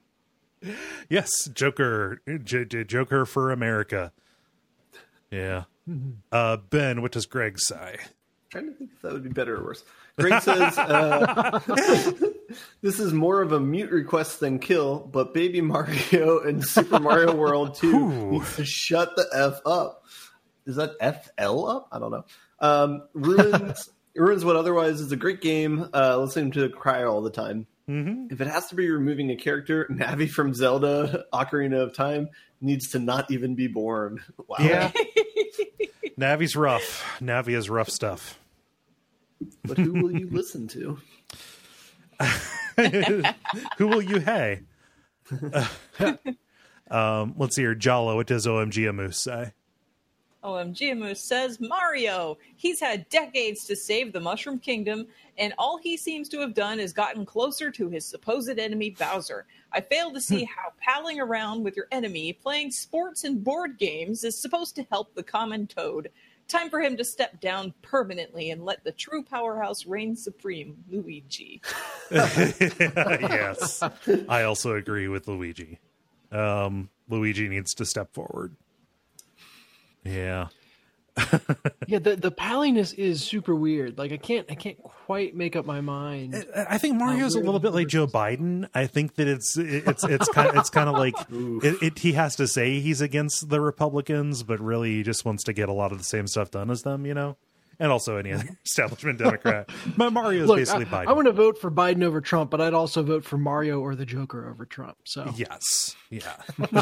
Yes, Joker, J- J- Joker for America. Yeah. Uh, Ben, what does Greg say? Trying to think if that would be better or worse. Greg says, uh, this is more of a mute request than kill, but Baby Mario and Super Mario World two Ooh. needs to shut the F up. Is that F L up? I don't know. Um, ruins, ruins what otherwise is a great game. Uh, listening to it cry all the time. Mm-hmm. If it has to be removing a character, Navi from Zelda Ocarina of Time needs to not even be born. Wow. Yeah. Navi's rough. Navi is rough stuff. But who will you listen to? Who will you hey? um, let's see here. Jalo, what does O M G Amoose say? O M G Moose says Mario. He's had decades to save the Mushroom Kingdom, and all he seems to have done is gotten closer to his supposed enemy Bowser. I fail to see how palling around with your enemy, playing sports and board games is supposed to help the common toad. Time for him to step down permanently and let the true powerhouse reign supreme, Luigi. Yes, I also agree with Luigi. Um, Luigi needs to step forward. Yeah. Yeah, the the palliness is super weird. Like I can't I can't quite make up my mind. I think Mario's a little bit like Joe Biden. I think that it's it's it's kind of, it's kind of like it, it, he has to say he's against the Republicans, but really he just wants to get a lot of the same stuff done as them, you know. And also any other establishment Democrat. But Mario's Look, basically I, Biden. I want to vote for Biden over Trump, but I'd also vote for Mario or the Joker over Trump. So Yes. Yeah.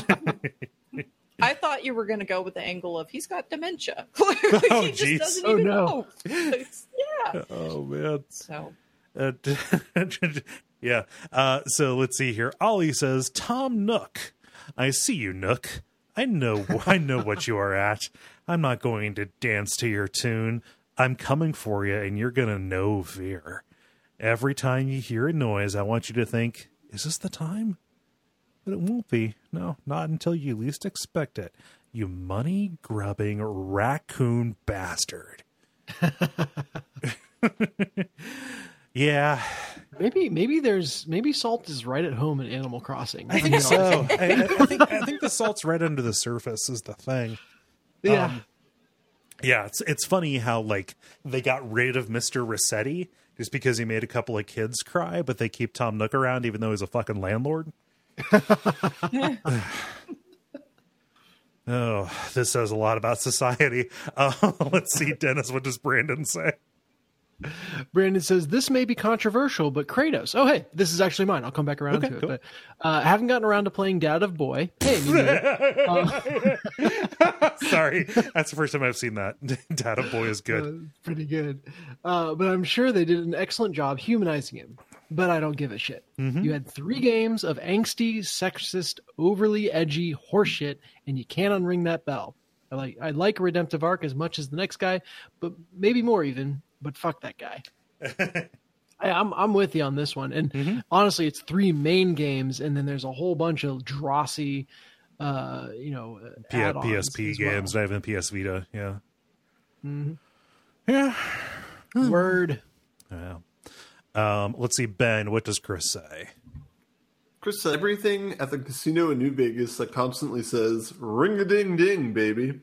I thought you were going to go with the angle of he's got dementia. Oh, he just geez. doesn't Oh, even no. know. Yeah. Oh man. So Uh, yeah. Uh, so let's see here. Ollie says, Tom Nook. I see you, Nook. I know I know what you are at. I'm not going to dance to your tune. I'm coming for you, and you're going to know fear. Every time you hear a noise, I want you to think, is this the time? But it won't be. No, not until you least expect it. You money-grubbing raccoon bastard. Yeah. maybe maybe there's maybe Salt is right at home in Animal Crossing. I think so. I, I think I think the salt's right under the surface is the thing. Yeah. Um, yeah, it's it's funny how like they got rid of Mister Rossetti just because he made a couple of kids cry, but they keep Tom Nook around even though he's a fucking landlord. Oh, this says a lot about society. Uh, let's see, Dennis. What does Brandon say? Brandon says, this may be controversial, but Kratos. Oh, hey, this is actually mine. I'll come back around Okay, to it. cool. But uh, I haven't gotten around to playing Dad of Boy. Hey, me neither. uh, Sorry, that's the first time I've seen that. Data Boy is good. uh, pretty good. Uh, but I'm sure they did an excellent job humanizing him. But I don't give a shit. Mm-hmm. You had three games of angsty, sexist, overly edgy horseshit, and you can't unring that bell. I like I like a redemptive arc as much as the next guy, but maybe more even. But fuck that guy. I, I'm I'm with you on this one. And Mm-hmm. honestly, it's three main games, and then there's a whole bunch of drossy, uh, you know, uh, P- add-ons P S P as well. games, not even P S Vita. Yeah. Mhm. Yeah. Word. Yeah. Um, let's see, Ben. What does Chris say? Chris said everything at the casino in New Vegas that constantly says "ring a ding ding, baby."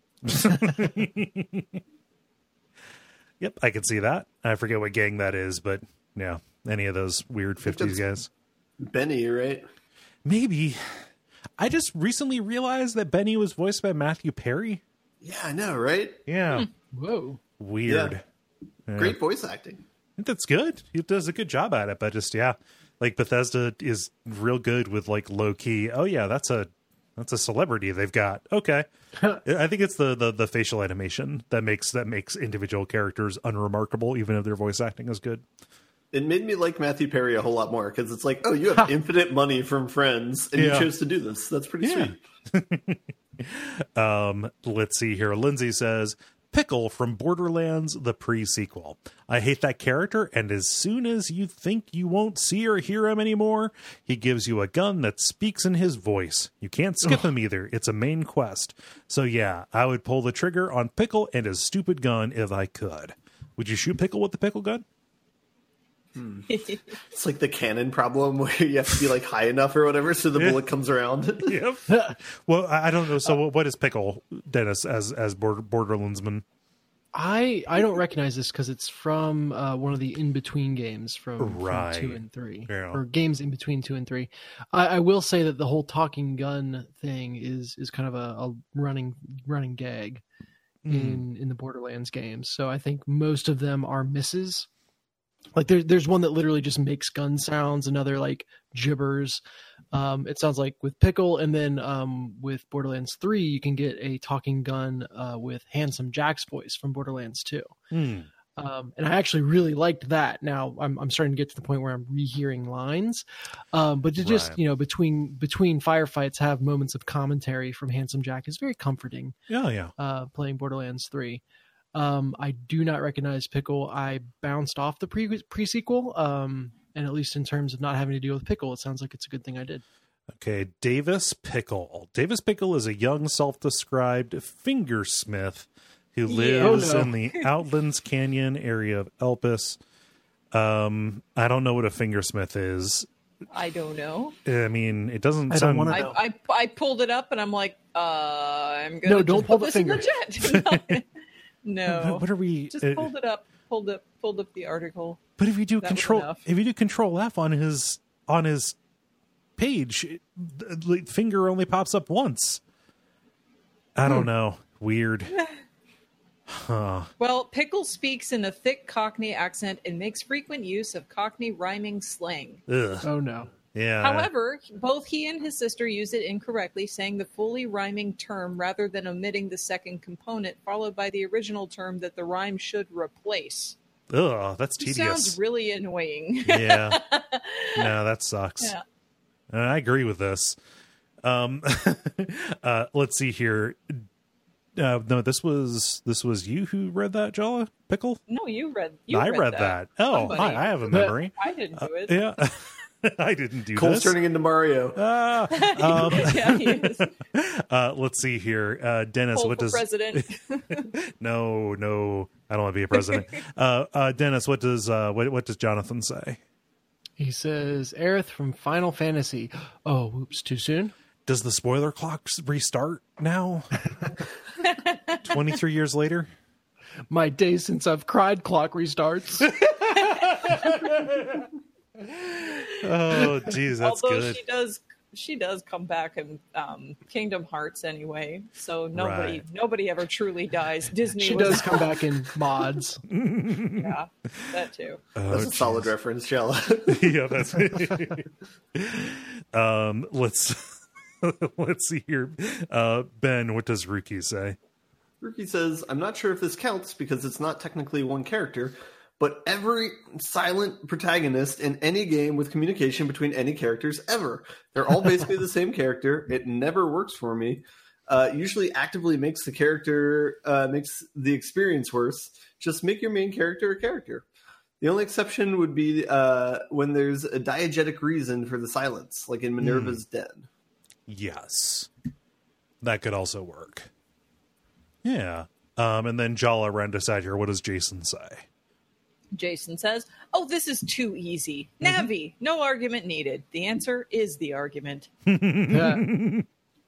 Yep, I can see that. I forget what gang that is, but yeah, any of those weird fifties guys. Benny, right? Maybe. I just recently realized that Benny was voiced by Matthew Perry. Yeah, I know, right? Yeah. Whoa. Weird. Yeah. Great voice acting. I think that's good. He does a good job at it, but just, yeah, like Bethesda is real good with like low key. Oh yeah, that's a, that's a celebrity they've got. Okay. I think it's the, the, the facial animation that makes, that makes individual characters unremarkable, even if their voice acting is good. It made me like Matthew Perry a whole lot more because it's like, oh, you have infinite money from friends and Yeah. you chose to do this. That's pretty Yeah. sweet. Um, let's see here. Lindsay says, Pickle from Borderlands, the pre-sequel. I hate that character, and as soon as you think you won't see or hear him anymore, he gives you a gun that speaks in his voice. You can't skip him either. It's a main quest. So yeah, I would pull the trigger on Pickle and his stupid gun if I could. Would you shoot Pickle with the Pickle gun? Hmm. It's like the cannon problem where you have to be like high enough or whatever so the Yeah. bullet comes around. Yep. Well, I I don't know. So what is Pickle, Dennis, as as border, Borderlandsman? I I don't recognize this because it's from uh, one of the in between games from, Right. from two and three, Yeah. or games in between two and three. I, I will say that the whole talking gun thing is is kind of a, a running running gag Mm. in in the Borderlands games. So I think most of them are misses. Like there's there's one that literally just makes gun sounds, another like gibbers. Um, it sounds like with Pickle, and then um, with Borderlands three, you can get a talking gun uh, with Handsome Jack's voice from Borderlands two. Mm. Um, and I actually really liked that. Now I'm I'm starting to get to the point where I'm rehearing lines, um, but to just Right. you know between between firefights have moments of commentary from Handsome Jack is very comforting. Yeah, yeah. Uh, playing Borderlands three. Um, I do not recognize Pickle. I bounced off the pre pre sequel, um, and at least in terms of not having to deal with Pickle, it sounds like it's a good thing I did. Okay, Davis Pickle. Davis Pickle is a young, self-described fingersmith who Yeah. lives Oh, no. in the Outlands Canyon area of Elpis. Um, I don't know what a fingersmith is. I don't know. I mean, it doesn't I don't sound. wanna I, know. I I pulled it up and I'm like, uh, I'm gonna No, don't just pull put the this in the chat. no, What, what are we? just uh, pulled it up, pulled up, pulled up the article. but if you do That was control, enough. if you do Control F on his on his page, it, the finger only pops up once. I Hmm. don't know. Weird. Huh. Well, Pickle speaks in a thick Cockney accent and makes frequent use of Cockney rhyming slang. Ugh. Oh no. Yeah. However, both he and his sister use it incorrectly, saying the fully rhyming term rather than omitting the second component, followed by the original term that the rhyme should replace. Ugh, that's It tedious. sounds really annoying. Yeah. No, that sucks. Yeah. And I agree with this. Um, uh, let's see here. Uh, no, this was this was you who read that, Jala Pickle. No, you read. You I read, read that. Oh, Somebody. I, I have a memory. I didn't do it. Yeah, I didn't do Cole's this. turning into Mario. Ah, um, Yeah, he is. uh, let's see here, uh, Dennis. Cole what for does? president. No, no, I don't want to be a president. uh, uh, Dennis, what does uh, what what does Jonathan say? He says Aerith from Final Fantasy. Oh, whoops, too soon. Does the spoiler clock restart now? Twenty-three years later. My day since I've cried clock restarts. Oh, geez, that's Although good. she does, she does come back in um, Kingdom Hearts anyway. So nobody, Right. nobody ever truly dies. Disney. She was, does come back in mods. Yeah, that too. Oh, That's a solid reference, Jella. yeah, that's um let's let's see here. Uh Ben, what does Ruki say? Rookie says, I'm not sure if this counts because it's not technically one character, but every silent protagonist in any game with communication between any characters ever. They're all basically the same character. It never works for me. Uh, usually actively makes the character, uh, makes the experience worse. Just make your main character a character. The only exception would be uh, when there's a diegetic reason for the silence, like in Minerva's Den. Yes. That could also work. Yeah. Um and then Jala ran decide here, what does Jason say? Jason says, "Oh, this is too easy. Navi, no argument needed. The answer is the argument." Yeah.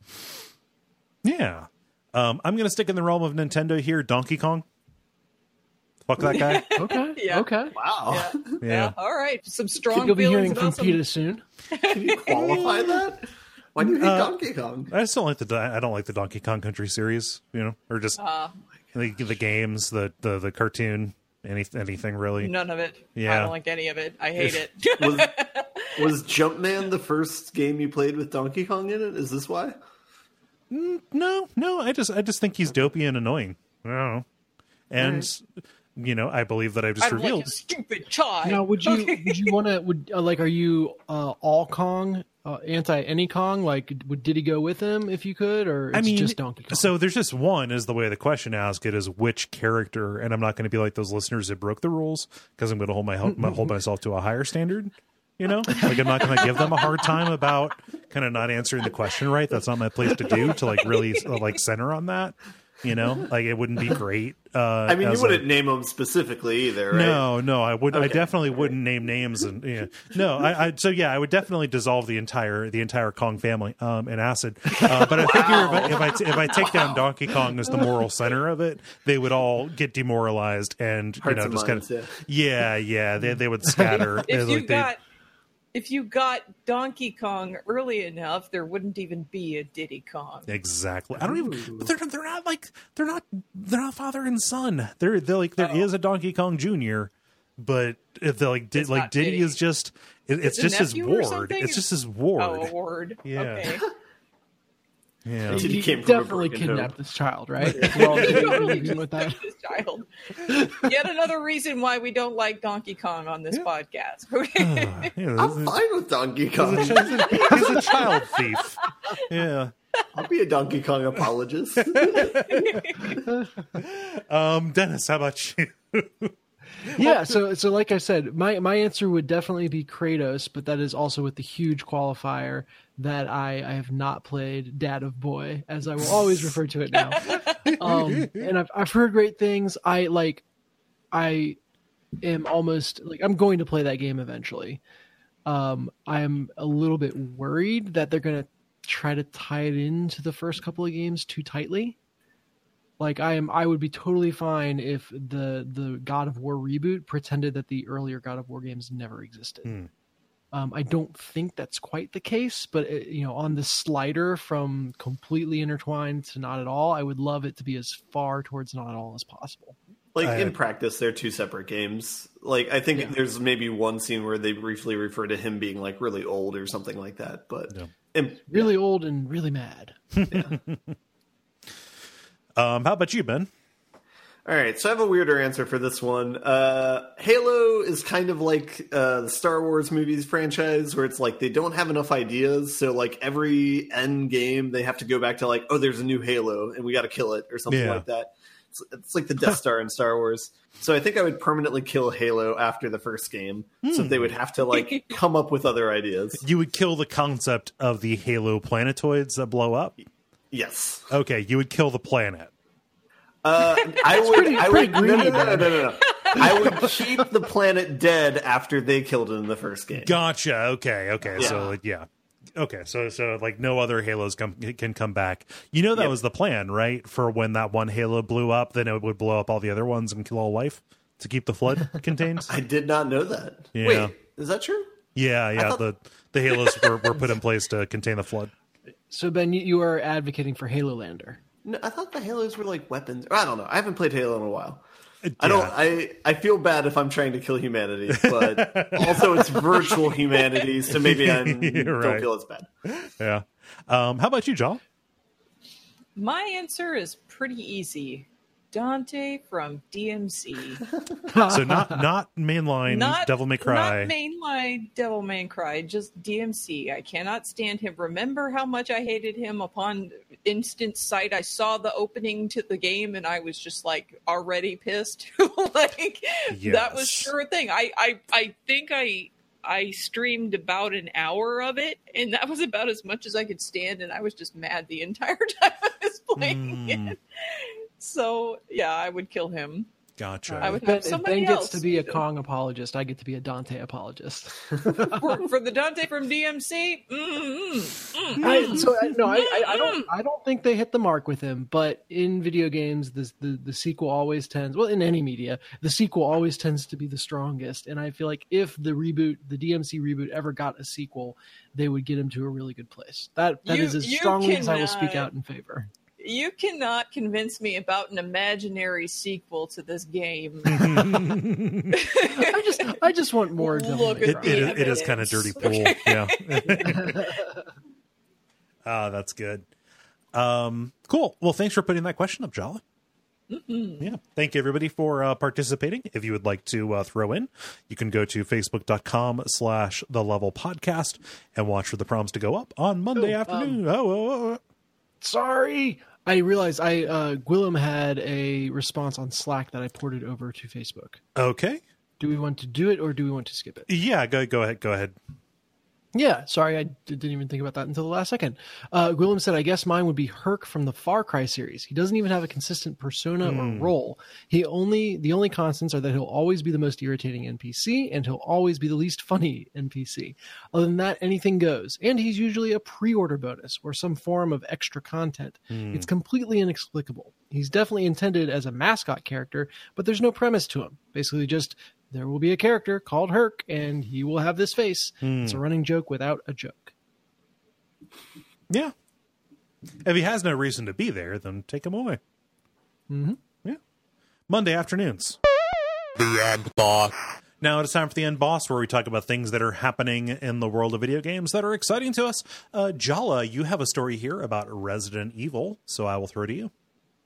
Yeah. Um I'm gonna stick in the realm of Nintendo here, Donkey Kong. Fuck that guy. Okay. Yeah. Okay. Wow. Yeah. Yeah. All right. Some strong You'll be feelings hearing from about some- Peter soon. Can you qualify that? Why do you hate Uh, Donkey Kong? I just don't like the I don't like the Donkey Kong Country series, you know, or just Uh, the, the games, the, the the cartoon, any anything really. none of it. I Yeah. don't like any of it. I hate it. Was, was Jumpman the first game you played with Donkey Kong in it? Is this why? No, no, I just I just think he's dopey and annoying. I don't know. And you know, I believe that I've just I'm like revealed. a stupid child. Now, would you would you want to would uh, like are you uh, all Kong, uh, anti any Kong? Like, would did he go with him if you could, or it's I mean, just Donkey Kong? so there's just one is the way the question asked it is which character, and I'm not going to be like those listeners that broke the rules because I'm going to hold my hold myself to a higher standard. You know, like I'm not going to give them a hard time about kind of not answering the question right. That's not my place to do to like really like center on that. You know, like it wouldn't be great. Uh, I mean, you as wouldn't a, name them specifically either, right? No, no, I would. Okay. I definitely wouldn't name names, and yeah. no, I, I. So yeah, I would definitely dissolve the entire the entire Kong family um, in acid. Uh, but I figure if I if I, t- if I take down Donkey Kong as the moral center of it, they would all get demoralized and you Hearts know and just minds, kind of yeah. yeah, yeah, they they would scatter. If like you they- got if you got Donkey Kong early enough, there wouldn't even be a Diddy Kong. Exactly. I don't even. But they're they're not like they're not they're not father and son. They're they're like there Oh. is a Donkey Kong Junior, but if they're like did It's like not Diddy, Diddy. is just it, it's It's a just his nephew or ward. something? It's just his ward. Oh, a ward. Yeah. Okay. Yeah. Diddy You came from a definitely broken kidnapped home. this child, right? We're all agreeing with that. This child. Yet another reason why we don't like Donkey Kong on this podcast. Yeah, this I'm is- fine with Donkey Kong. he's, a, he's a- he's a child thief. Yeah. I'll be a Donkey Kong apologist. Um, Dennis, how about you? Yeah, so so like I said, my my answer would definitely be Kratos, but that is also with the huge qualifier that I, I have not played Dad of Boy, as I will always refer to it now. Um, and I've I've heard great things. I like I am almost like I'm going to play that game eventually. Um, I am a little bit worried that they're gonna try to tie it into the first couple of games too tightly. Like I am, I would be totally fine if the the God of War reboot pretended that the earlier God of War games never existed. Hmm. Um, I don't think that's quite the case, but it, you know, on the slider from completely intertwined to not at all, I would love it to be as far towards not at all as possible. Like I- in practice, they're two separate games. Like I think Yeah. there's maybe one scene where they briefly refer to him being like really old or something like that. But Yeah. in, Really old and really mad. Um, how about you, Ben? all right, so I have a weirder answer for this one. Uh, Halo is kind of like uh, the Star Wars movies franchise, where it's like they don't have enough ideas. So like every end game, they have to go back to like, oh, there's a new Halo, and we got to kill it or something Yeah. like that. It's, it's like the Death Star in Star Wars. So I think I would permanently kill Halo after the first game, so they would have to like come up with other ideas. You would kill the concept of the Halo planetoids that blow up? Yes. Okay, you would kill the planet. Uh, I would. pretty- I pretty would. No, no, greedy, no, no, man. no, no, no. I would keep the planet dead after they killed it in the first game. Gotcha. Okay. Okay. Yeah. So yeah. Okay. So so like no other Halos come, can come back. You know that Yep. was the plan, right? For when that one Halo blew up, then it would blow up all the other ones and kill all life to keep the flood contained. I did not know that. Yeah. Wait, is that true? Yeah. Yeah. thought- The the Halos were, were put in place to contain the flood. So Ben, you, you are advocating for Halo Lander. No, I thought the Halos were like weapons. I don't know. I haven't played Halo in a while. I Yeah. don't. I I feel bad if I'm trying to kill humanity, but also it's virtual humanity, so maybe I You're don't right. feel as bad. Yeah. Um, how about you, John? My answer is pretty easy. Dante from D M C. So not not mainline Not Devil May Cry. Not mainline Devil May Cry, just D M C. I cannot stand him. Remember how much I hated him upon instant sight? I saw the opening to the game and I was just like already pissed. Like that was Yes. sure a thing. I, I I think I I streamed about an hour of it, and that was about as much as I could stand, and I was just mad the entire time I was playing Mm. it. So yeah, I would kill him. Gotcha. I would Ben, have if somebody Ben gets else to be a do- Kong apologist. I get to be a Dante apologist. for, for the Dante from D M C. Mm, mm, mm, I, so I, no, I, I, I don't. I don't think they hit the mark with him. But in video games, the, the the sequel always tends. Well, in any media, the sequel always tends to be the strongest. And I feel like if the reboot, the D M C reboot, ever got a sequel, they would get him to a really good place. That that You- is as you strongly as I will speak cannot- out in favor. You cannot convince me about an imaginary sequel to this game. I just I just want more. Devil Look May it, at Cry. it, the is, it is kind of dirty evidence. pool. Yeah. Ah, that's good. Um, cool. Well, thanks for putting that question up, Jala. Yeah. Thank you, everybody, for uh, participating. If you would like to uh, throw in, you can go to facebook.com slash the level podcast and watch for the prompts to go up on Monday Oh, afternoon. oh, oh, oh. Sorry. I realized I uh, Gwillem had a response on Slack that I ported over to Facebook. Okay. Do we want to do it or do we want to skip it? Yeah, go go ahead. Go ahead. Yeah, sorry, I didn't even think about that until the last second. Uh, Gwillem said, I guess mine would be Herc from the Far Cry series. He doesn't even have a consistent persona mm. or role. He only The only constants are that he'll always be the most irritating N P C, and he'll always be the least funny N P C. Other than that, anything goes. And he's usually a pre-order bonus or some form of extra content. Mm. It's completely inexplicable. He's definitely intended as a mascot character, but there's no premise to him. Basically just... there will be a character called Herc, and he will have this face. Hmm. It's a running joke without a joke. Yeah. If he has no reason to be there, then take him away. Mm-hmm. Yeah. Monday afternoons. The End Boss. Now it is time for the End Boss, where we talk about things that are happening in the world of video games that are exciting to us. Uh, Jala, you have a story here about Resident Evil, so I will throw it to you.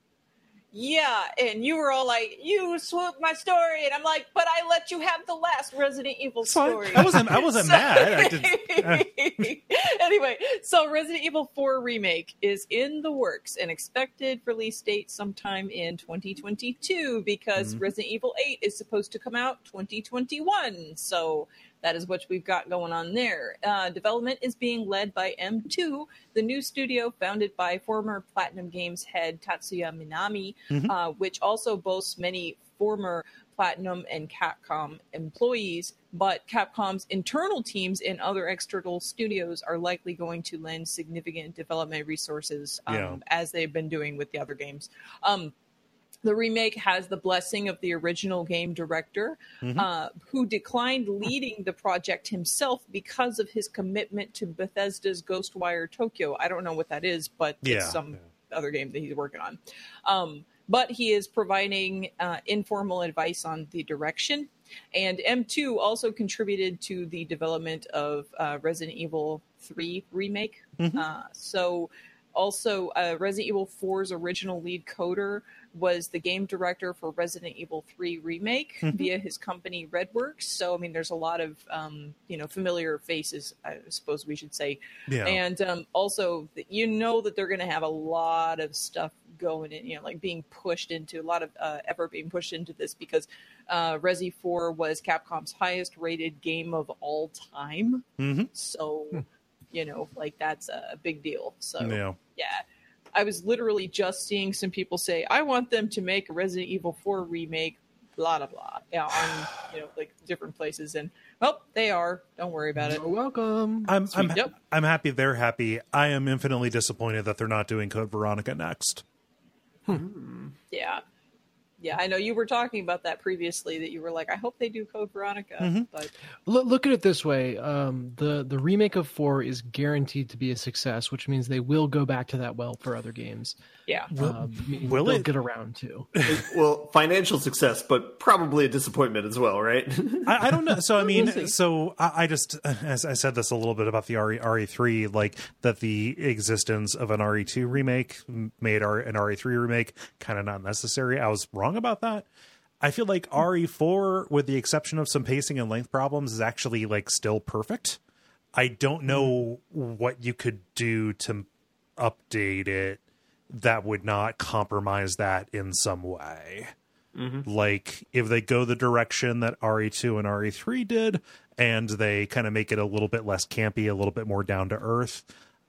Yeah, and you were all like, you swooped my story, and I'm like, but I let you have the last Resident Evil story. I wasn't I wasn't so, mad. I did, uh. Anyway, so Resident Evil four Remake is in the works and expected release date sometime in twenty twenty-two because mm-hmm. Resident Evil eight is supposed to come out twenty twenty-one. So that is what we've got going on there. Uh, development is being led by M two, the new studio founded by former Platinum Games head Tatsuya Minami, mm-hmm. uh, which also boasts many former Platinum and Capcom employees. But Capcom's internal teams and other external studios are likely going to lend significant development resources um, yeah. as they've been doing with the other games. Um, The remake has the blessing of the original game director, mm-hmm. uh, who declined leading the project himself because of his commitment to Bethesda's Ghostwire Tokyo. I don't know what that is, but yeah. it's some yeah. other game that he's working on. Um, but he is providing uh, informal advice on the direction. And M two also contributed to the development of uh, Resident Evil three Remake. Mm-hmm. Uh, so also uh, Resident Evil four's original lead coder was the game director for Resident Evil three Remake mm-hmm. via his company Redworks. So, I mean, there's a lot of, um, you know, familiar faces, I suppose we should say. Yeah. And um, also, you know that they're going to have a lot of stuff going in, you know, like being pushed into, a lot of uh, effort being pushed into this because uh, Resi four was Capcom's highest rated game of all time. Mm-hmm. So, you know, like that's a big deal. So, yeah. yeah. I was literally just seeing some people say, I want them to make a Resident Evil four remake, blah, blah, blah, yeah, on, you know, like different places. And, well, they are. Don't worry about it. You're welcome. I'm, I'm, yep. I'm happy they're happy. I am infinitely disappointed that they're not doing Code Veronica next. Hmm. Yeah. Yeah, I know you were talking about that previously, that you were like, I hope they do Code Veronica. Mm-hmm. But look, look at it this way. Um, the, the remake of four is guaranteed to be a success, which means they will go back to that well for other games. Yeah. Um, will they'll it? get around to. Well, financial success, but probably a disappointment as well, right? I, I don't know. So, I mean, we'll so I, I just, as I said this a little bit about the R E three, like that the existence of an R E two remake made our, an R E three remake kind of not necessary. I was wrong about that. I feel like R E four, with the exception of some pacing and length problems, is actually like still perfect. I don't know what you could do to update it that would not compromise that in some way. Mm-hmm. Like if they go the direction that R E two and R E three did, and they kind of make it a little bit less campy, a little bit more down to earth,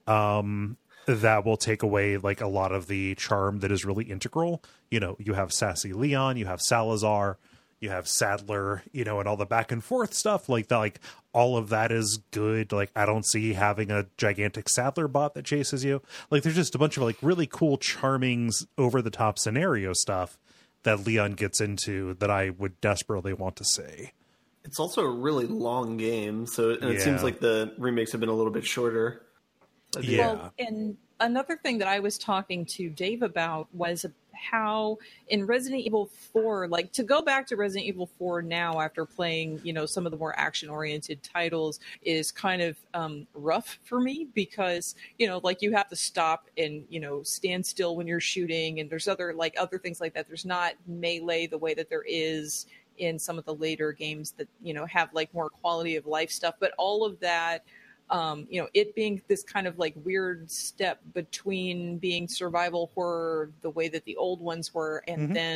um, that will take away like a lot of the charm that is really integral. You know, you have sassy Leon, you have Salazar, you have Sadler, you know, and all the back and forth stuff like that. Like all of that is good. Like I don't see having a gigantic Sadler bot that chases you. Like there's just a bunch of like really cool, charming, over the top scenario stuff that Leon gets into that I would desperately want to see. It's also a really long game, so and it yeah. seems like the remakes have been a little bit shorter. Yeah. Well, and another thing that I was talking to Dave about was how in Resident Evil four, like to go back to Resident Evil four now after playing, you know, some of the more action-oriented titles is kind of um, rough for me because, you know, like you have to stop and, you know, stand still when you're shooting, and there's other like other things like that. There's not melee the way that there is in some of the later games that, you know, have like more quality of life stuff, but all of that. Um, you know, it being this kind of like weird step between being survival horror the way that the old ones were, and mm-hmm. then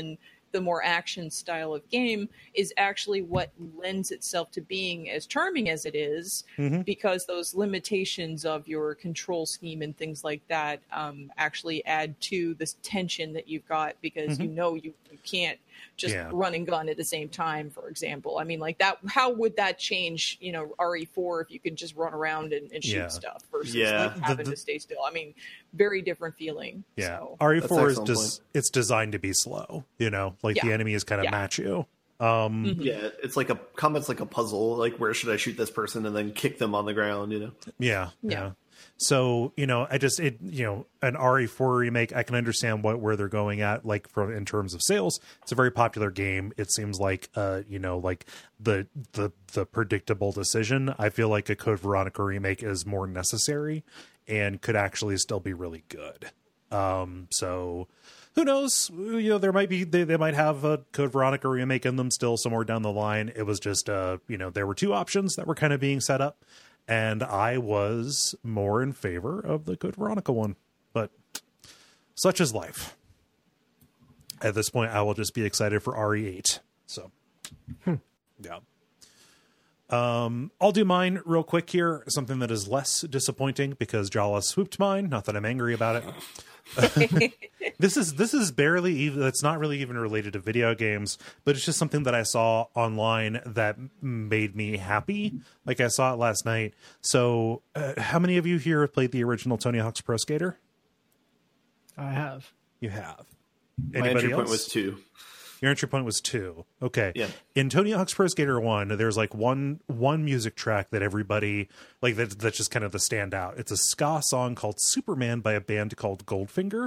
the more action style of game is actually what lends itself to being as charming as it is, mm-hmm. because those limitations of your control scheme and things like that um, actually add to this tension that you've got, because mm-hmm. you know you, you can't just yeah. run and gun at the same time, for example. I mean, like that, how would that change, you know, R E four if you could just run around and, and shoot yeah. stuff versus yeah. like having the, the, to stay still? I mean, very different feeling. Yeah. So. R E four is just, it's designed to be slow, you know, like yeah. the enemies kind of yeah. match you. Um, mm-hmm. Yeah, it's like a combat's like a puzzle. Like, where should I shoot this person and then kick them on the ground? You know. Yeah, yeah. Yeah. So you know, I just it you know an R E four remake. I can understand what where they're going at, like from in terms of sales. It's a very popular game. It seems like uh you know like the the the predictable decision. I feel like a Code Veronica remake is more necessary and could actually still be really good. Um, so. Who knows? You know, there might be they, they might have a Code Veronica remake in them still somewhere down the line. It was just uh, you know, there were two options that were kind of being set up, and I was more in favor of the Code Veronica one. But such is life. At this point, I will just be excited for R E eight. So, hmm. yeah. Um, I'll do mine real quick here. Something that is less disappointing because Jala swooped mine. Not that I'm angry about it. this is this is barely even it's not really even related to video games, but it's just something that I saw online that made me happy. Like I saw it last night. So uh, how many of you here have played the original Tony Hawk's Pro Skater? I have. You have. My Anybody entry else? point was two. Your entry point was two. Okay. Yeah. In Tony Hawk's Pro Skater one, there's like one one music track that everybody like that that's just kind of the standout. It's a ska song called Superman by a band called Goldfinger.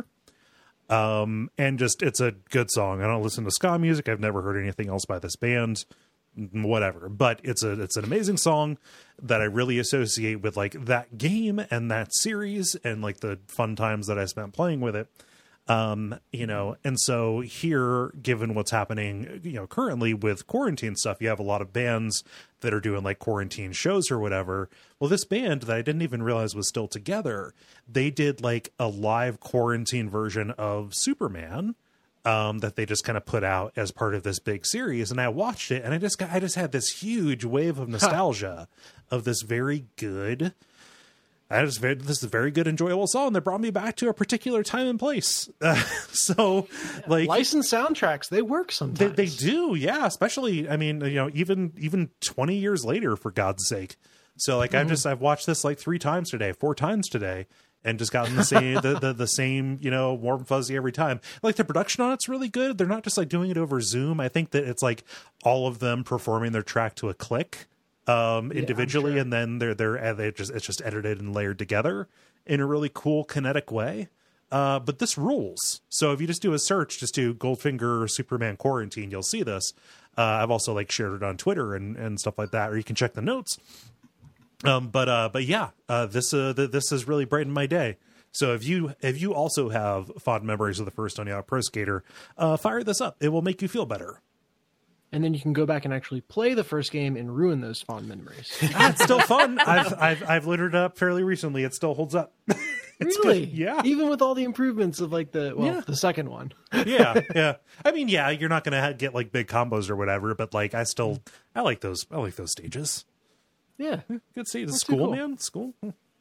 Um, and just it's a good song. I don't listen to ska music. I've never heard anything else by this band. Whatever. But it's a it's an amazing song that I really associate with like that game and that series and like the fun times that I spent playing with it. Um, you know, and so here, given what's happening, you know, currently with quarantine stuff, you have a lot of bands that are doing like quarantine shows or whatever. Well, this band that I didn't even realize was still together, they did like a live quarantine version of Superman, um, that they just kind of put out as part of this big series. And I watched it and I just got, I just had this huge wave of nostalgia of this very good, I just very, this is a very good, enjoyable song that brought me back to a particular time and place. Uh, so, like licensed soundtracks, they work sometimes. They, they do, yeah. Especially, I mean, you know, even even twenty years later, for God's sake. So, like, mm-hmm. I've just I've watched this like three times today, four times today, and just gotten the same the, the the same you know warm fuzzy every time. Like the production on it's really good. They're not just like doing it over Zoom. I think that it's like all of them performing their track to a click. Um, individually, yeah, sure. And then they're they're they just it's just edited and layered together in a really cool kinetic way. Uh, but this rules. So if you just do a search, just do Goldfinger Superman Quarantine, you'll see this. Uh, I've also like shared it on Twitter and, and stuff like that, or you can check the notes. Um, but uh, but yeah, uh, this uh, th- this has really brightened my day. So if you if you also have fond memories of the first Tony Hawk Pro Skater, uh, fire this up. It will make you feel better. And then you can go back and actually play the first game and ruin those fond memories. Ah, it's still fun. I've I've I've loaded it up fairly recently. It still holds up. Really? Good. Yeah. Even with all the improvements of like the well, yeah. the second one. yeah, yeah. I mean, yeah, you're not gonna ha- get like big combos or whatever, but like I still I like those I like those stages. Yeah, good stage. That's School, cool. man. School.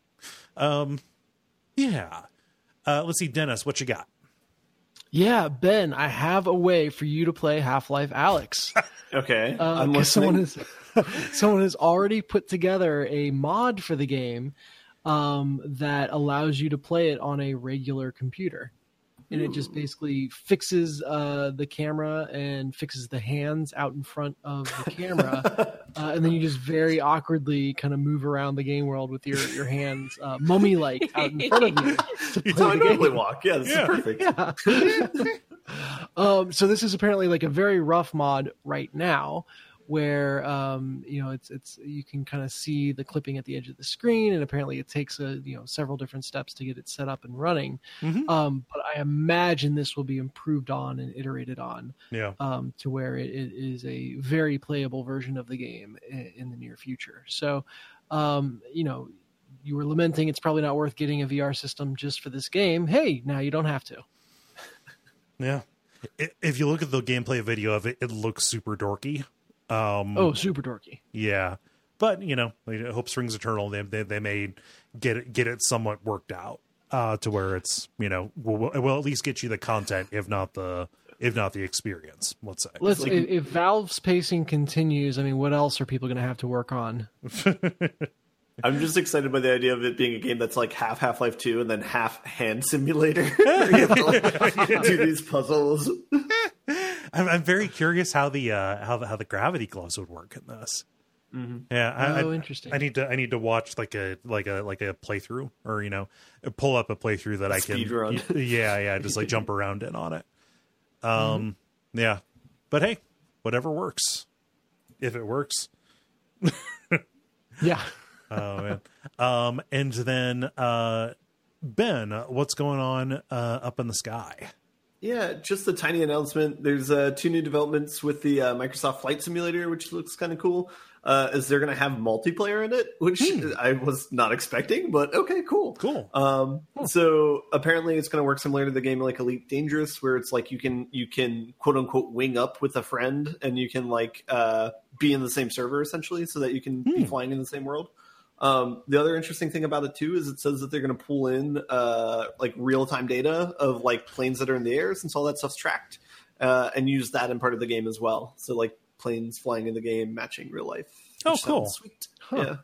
Um, yeah. Uh, let's see, Dennis, what you got? Yeah, Ben, I have a way for you to play Half-Life Alyx. Okay, uh, I'm listening. Someone has, someone has already put together a mod for the game um, that allows you to play it on a regular computer. And Ooh. It just basically fixes uh, the camera and fixes the hands out in front of the camera. uh, and then you just very awkwardly kind of move around the game world with your, your hands uh, mummy-like out in front of you. It's how I normally walk. Yeah, this yeah. is perfect. Yeah. um, so this is apparently like a very rough mod right now, where um, you know it's it's you can kind of see the clipping at the edge of the screen, and apparently it takes a you know several different steps to get it set up and running. Mm-hmm. Um, but I imagine this will be improved on and iterated on, yeah, um, to where it, it is a very playable version of the game in, in the near future. So, um, you know, you were lamenting it's probably not worth getting a V R system just for this game. Hey, now you don't have to. Yeah. I- If you look at the gameplay video of it, it looks super dorky. Um, Oh, super dorky. yeah, but you know, hope springs eternal. They they, they may get it get it somewhat worked out uh, to where it's you know will will at least get you the content, if not the if not the experience. Let's say. Let's like- if, if Valve's pacing continues, I mean, what else are people going to have to work on? I'm just excited by the idea of it being a game that's like half Half-Life two and then half Hand Simulator. You have to, like, do these puzzles. I'm, I'm very curious how the uh, how the how the gravity gloves would work in this. Yeah, I, Oh, I- interesting. I need to I need to watch like a like a like a playthrough, or you know, pull up a playthrough that I can Speed run. Yeah, yeah, just like jump around in on it. Um, yeah, but hey, whatever works. If it works. Yeah. Oh man. Um, and then uh, Ben, what's going on uh, up in the sky? Yeah, just a tiny announcement. There's uh, two new developments with the uh, Microsoft Flight Simulator, which looks kind of cool. Uh, is they're going to have multiplayer in it, which I was not expecting, but okay, cool. Cool. Um, So apparently, it's going to work similar to the game like Elite Dangerous, where it's like you can you can quote unquote wing up with a friend, and you can like uh, be in the same server essentially, so that you can be flying in the same world. Um, the other interesting thing about it too is it says that they're going to pull in uh, like real time data of like planes that are in the air, since all that stuff's tracked, uh, and use that in part of the game as well. So like planes flying in the game matching real life. Oh, which cool. sounds Sweet. Yeah.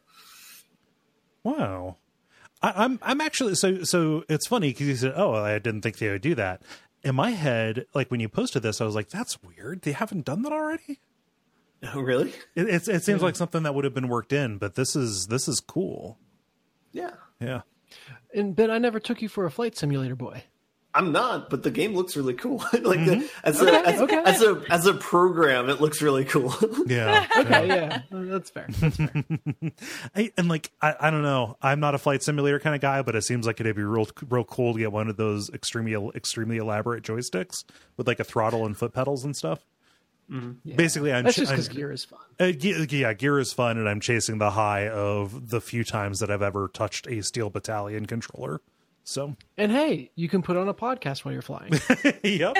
Wow. I, I'm I'm actually so so it's funny because you said, oh, I didn't think they would do that. In my head, like when you posted this, I was like, that's weird. They haven't done that already. Oh, really? It it's, it seems like something that would have been worked in, but this is this is cool. Yeah. Yeah. And Ben, I never took you for a flight simulator boy. I'm not, but the game looks really cool. like the, as, a, as, okay. as a as a program, it looks really cool. Yeah. Okay, yeah, that's fair. That's fair. I, and like I, I don't know, I'm not a flight simulator kind of guy, but it seems like it'd be real real cool to get one of those extremely extremely elaborate joysticks with like a throttle and foot pedals and stuff. Yeah. Basically, I'm That's ch- just because I'm- gear is fun. Uh, ge- yeah, gear is fun, and I'm chasing the high of the few times that I've ever touched a Steel Battalion controller. So, And hey, you can put on a podcast while you're flying. yep.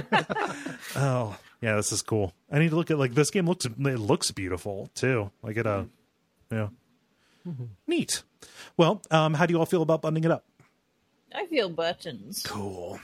Oh, yeah, this is cool. I need to look at like this game looks it looks beautiful too. Like it, uh, yeah, neat. Well, um, how do you all feel about bundling it up? I feel buttons. Cool.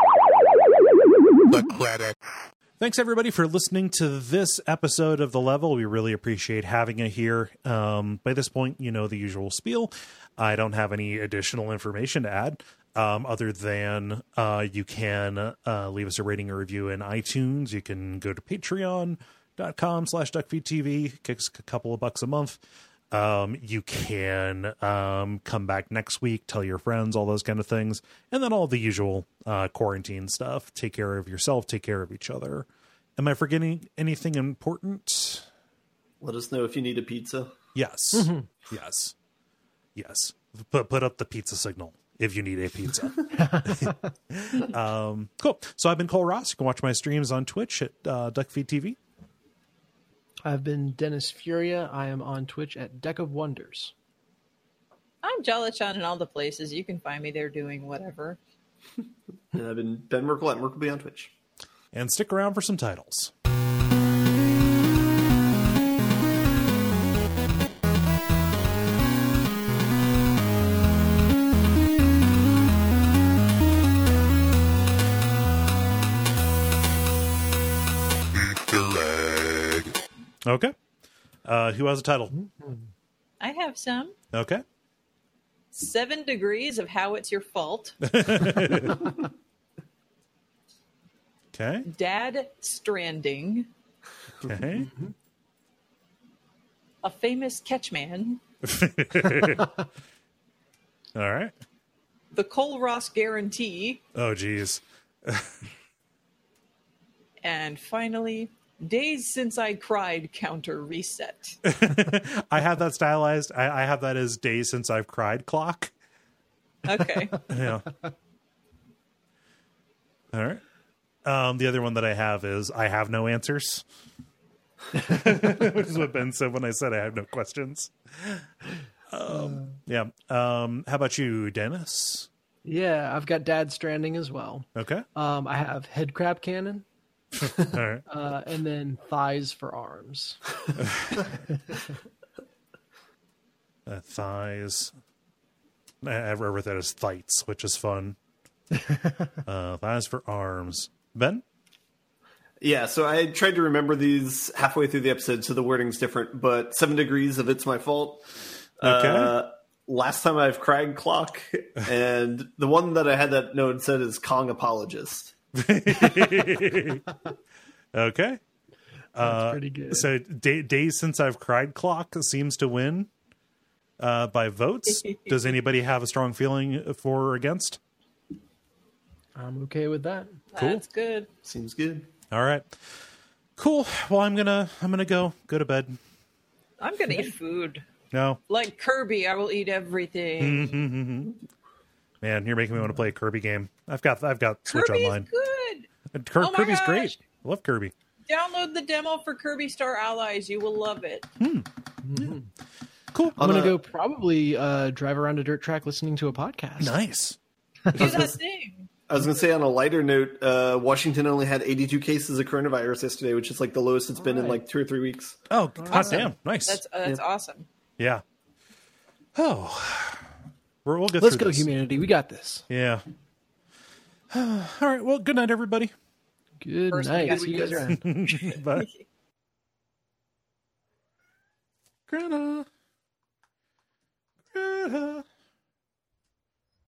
The credits. Thanks, everybody, for listening to this episode of The Level. We really appreciate having you here. Um, by this point, you know the usual spiel. I don't have any additional information to add, um, other than uh, you can uh, leave us a rating or review in iTunes. You can go to patreon.com slash duckfeedtv, kicks a couple of bucks a month. Um, you can um, come back next week, tell your friends, all those kind of things. And then all the usual uh, quarantine stuff. Take care of yourself, take care of each other. Am I forgetting anything important? Let us know if you need a pizza. Yes. Yes. Yes. Put, put up the pizza signal if you need a pizza. um, cool. So I've been Cole Ross. You can watch my streams on Twitch at uh, DuckFeedTV. I've been Dennis Furia. I am on Twitch at Deck of Wonders. I'm Jalachan in all the places. You can find me there doing whatever. And I've been Ben Merkel at Merkleby on Twitch. And stick around for some titles. Easter egg. Okay. Uh, who has a title? I have some. Okay. Seven Degrees of How It's Your Fault. Okay. Dad Stranding. Okay. A Famous Catchman. All right. The Cole Ross Guarantee. Oh, geez. And finally, Days Since I Cried Counter Reset. I have that stylized. I, I have that as days since I've cried clock. Okay. Yeah. All right. Um, the other one that I have is I have no answers. Which is what Ben said when I said I have no questions. Um, yeah. Um, how about you, Dennis? Yeah, I've got Dad Stranding as well. Okay. Um, I have Head Crab Cannon, All right. uh, and then Thighs for Arms. Uh, thighs. I I wrote that as thights, which is fun. uh, thighs for arms. Ben? Yeah, so I tried to remember these halfway through the episode, so the wording's different, but Seven Degrees of It's My Fault. Okay. Uh, last time I've cried clock, and the one that I had that note said is Kong Apologist. Okay. That's Uh, pretty good. So day, days since I've cried clock seems to win uh, by votes. Does anybody have a strong feeling for or against? I'm okay with that. Cool. That's good. Seems good. All right. Cool. Well, I'm gonna I'm gonna go go to bed. I'm gonna eat food. No, Like Kirby, I will eat everything. man, you're making me want to play a Kirby game. I've got I've got Switch Kirby's Online. good. Uh, Kir- Oh my Kirby's gosh. great. I love Kirby. Download the demo for Kirby Star Allies. You will love it. Cool. I'm going On to a- go probably uh, drive around a dirt track listening to a podcast. Nice. Do that thing. I was going to say, on a lighter note, uh, Washington only had eighty-two cases of coronavirus yesterday, which is like the lowest it's been in right. like two or three weeks. Oh, hot damn. Nice. That's uh, that's awesome. yeah. Oh. We're, we'll get Let's through go, this. humanity. We got this. Yeah. All right. Well, good night, everybody. Good First, we night. gotta See you do guys this. around. Bye. Greta. Greta.